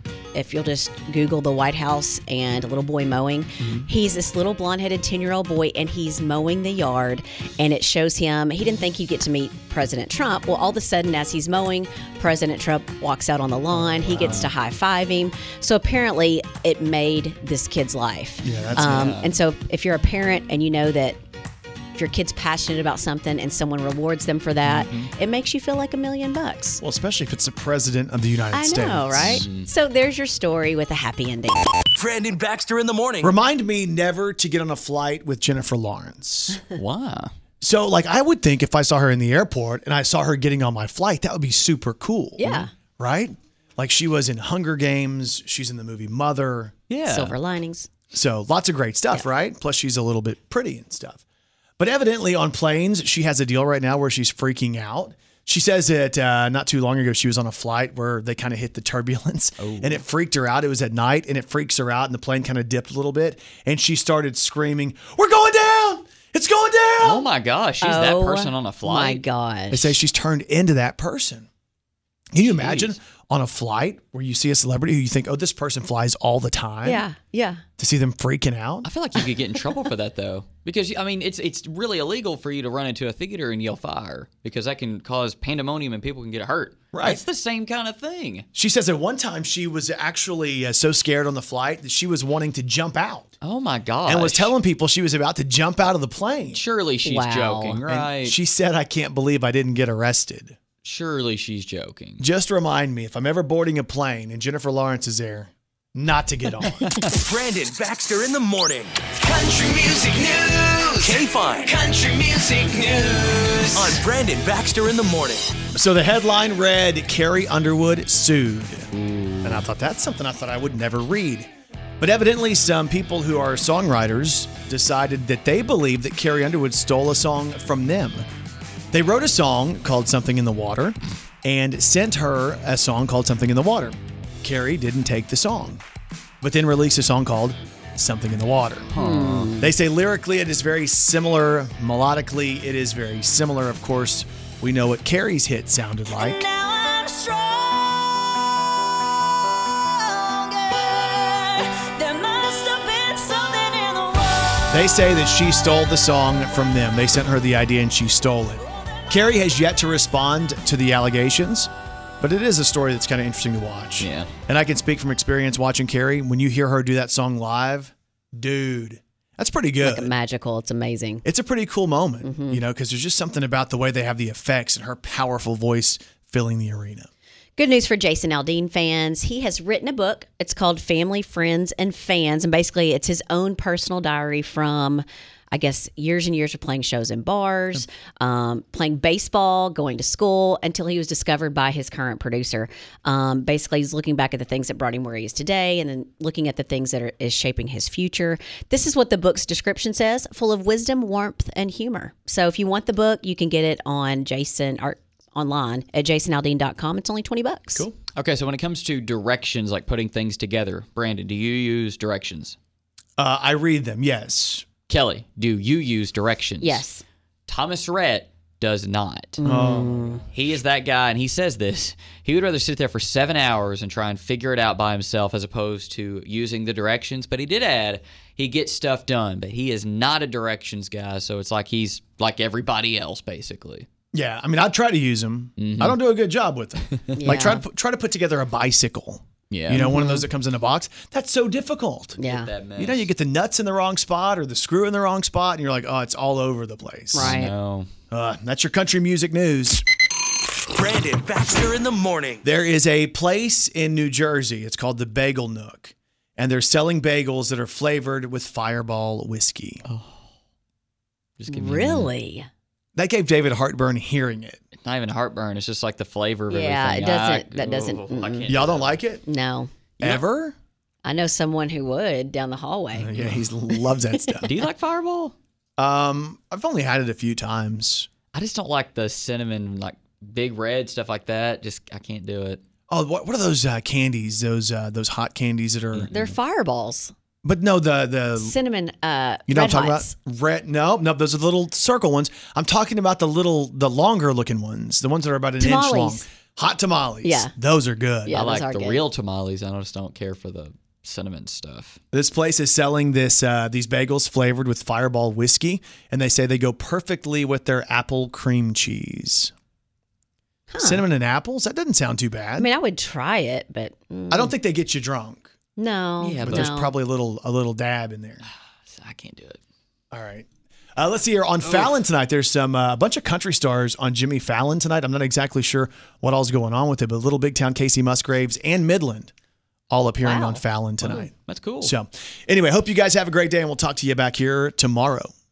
Google the White House and a little boy mowing, he's this little blonde-headed 10-year-old boy, and he's mowing the yard, and it shows him. He didn't think he'd get to meet President Trump. Well, all of a sudden, as he's mowing, President Trump walks out on the lawn. He gets to high-five him. So apparently, it made this kid's life.
Yeah, that's
And so if you're a parent and you know that if your kid's passionate about something and someone rewards them for that, it makes you feel like $1 million.
Well, especially if it's the president of the United States.
I know, right? So there's your story with a happy ending.
Brandon Baxter in the morning.
Remind me never to get on a flight with Jennifer Lawrence.
Why?
So, like, I would think if I saw her in the airport and I saw her getting on my flight, that would be super cool.
Yeah.
Right? Like, she was in Hunger Games. She's in the movie Mother.
Yeah.
Silver linings.
So, lots of great stuff, right? Plus, she's a little bit pretty and stuff. But evidently on planes, she has a deal right now where she's freaking out. She says that not too long ago, she was on a flight where they kind of hit the turbulence and it freaked her out. It was at night and it freaks her out and the plane kind of dipped a little bit. And she started screaming, "We're going down! It's going down!"
Oh my gosh, she's that person on a flight.
My gosh.
They say she's turned into that person. Can you imagine on a flight where you see a celebrity who you think, oh, this person flies all the time?
Yeah.
To see them freaking out?
I feel like you could get in trouble for that, though. Because, I mean, it's really illegal for you to run into a theater and yell fire because that can cause pandemonium and people can get hurt.
Right.
It's the same kind of thing.
She says at one time she was actually so scared on the flight that she was wanting to jump out.
Oh, my gosh.
And was telling people she was about to jump out of the plane.
Surely she's joking, right?
And she said, "I can't believe I didn't get arrested."
Surely she's joking.
Just remind me, if I'm ever boarding a plane and Jennifer Lawrence is there, not to get on.
Brandon Baxter in the morning. Country Music News. K-Fine. Country Music News. On Brandon Baxter in the morning.
So the headline read, Carrie Underwood sued. And I thought that's something I thought I would never read. But evidently some people who are songwriters decided that they believe that Carrie Underwood stole a song from them. They wrote a song called Something in the Water and sent her a song called Something in the Water. Carrie didn't take the song, but then released a song called Something in the Water. They say lyrically it is very similar. Melodically, it is very similar. Of course, we know what Carrie's hit sounded like. They say that she stole the song from them. They sent her the idea and she stole it. Carrie has yet to respond to the allegations, but it is a story that's kind of interesting to watch.
Yeah.
And I can speak from experience watching Carrie. When you hear her do that song live, dude, that's pretty good.
Like magical. It's amazing.
It's a pretty cool moment, you know, because there's just something about the way they have the effects and her powerful voice filling the arena.
Good news for Jason Aldean fans. He has written a book. It's called Family, Friends, and Fans. And basically, it's his own personal diary from, I guess, years and years of playing shows in bars, playing baseball, going to school, until he was discovered by his current producer. Basically, he's looking back at the things that brought him where he is today and then looking at the things that is shaping his future. This is what the book's description says, full of wisdom, warmth, and humor. So if you want the book, you can get it on online at jasonaldean.com. It's only $20.
Cool.
Okay, so when it comes to directions, like putting things together, Brandon, do you use directions?
I read them, yes.
Kelly, do you use directions?
Yes.
Thomas Rhett does not. He is that guy, and he says this. He would rather sit there for 7 hours and try and figure it out by himself as opposed to using the directions. But he did add he gets stuff done, but he is not a directions guy, so it's like he's like everybody else, basically.
Yeah, I mean, I try to use them. I don't do a good job with them. Like try to put together a bicycle.
Yeah.
You know, one of those that comes in a box. That's so difficult.
Yeah.
You know, you get the nuts in the wrong spot or the screw in the wrong spot, and you're like, oh, it's all over the place.
Right.
No.
That's your country music news.
Brandon Baxter in the morning.
There is a place in New Jersey. It's called the Bagel Nook, and they're selling bagels that are flavored with Fireball whiskey.
Just give me
Really?
That gave David heartburn hearing it.
not even heartburn. It's just like the flavor of
Yeah,
everything.
it doesn't. That doesn't.
I can't
Y'all
do
don't
that.
like it?
No.
Ever?
I know someone who would down the hallway.
Yeah, he loves that stuff.
Do you like Fireball?
I've only had it a few times.
I just don't like the cinnamon, like big red stuff like that. Just I can't do it.
Oh, what are those candies? Those hot candies that are.
They're fireballs.
But no, the
Cinnamon.
you know
Red
what I'm talking
Hots.
about? Red. No, those are the little circle ones. I'm talking about the longer looking ones, the ones that are about an inch long.
Tamales.
Hot tamales.
Yeah.
Those are good.
Yeah,
I
those
like
are
the
good.
real tamales. I just don't care for the cinnamon stuff.
This place is selling these bagels flavored with Fireball whiskey, and they say they go perfectly with their apple cream cheese. Cinnamon and apples? That doesn't sound too bad.
I mean, I would try it, but
I don't think they get you drunk.
no.
Yeah,
But there's probably a little dab in there.
I can't do it.
All right. Let's see here. On Fallon tonight, there's some a bunch of country stars on Jimmy Fallon tonight. I'm not exactly sure what all's going on with it, but Little Big Town Casey Musgraves and Midland all appearing on Fallon tonight.
That's cool.
So anyway, hope you guys have a great day, and we'll talk to you back here tomorrow.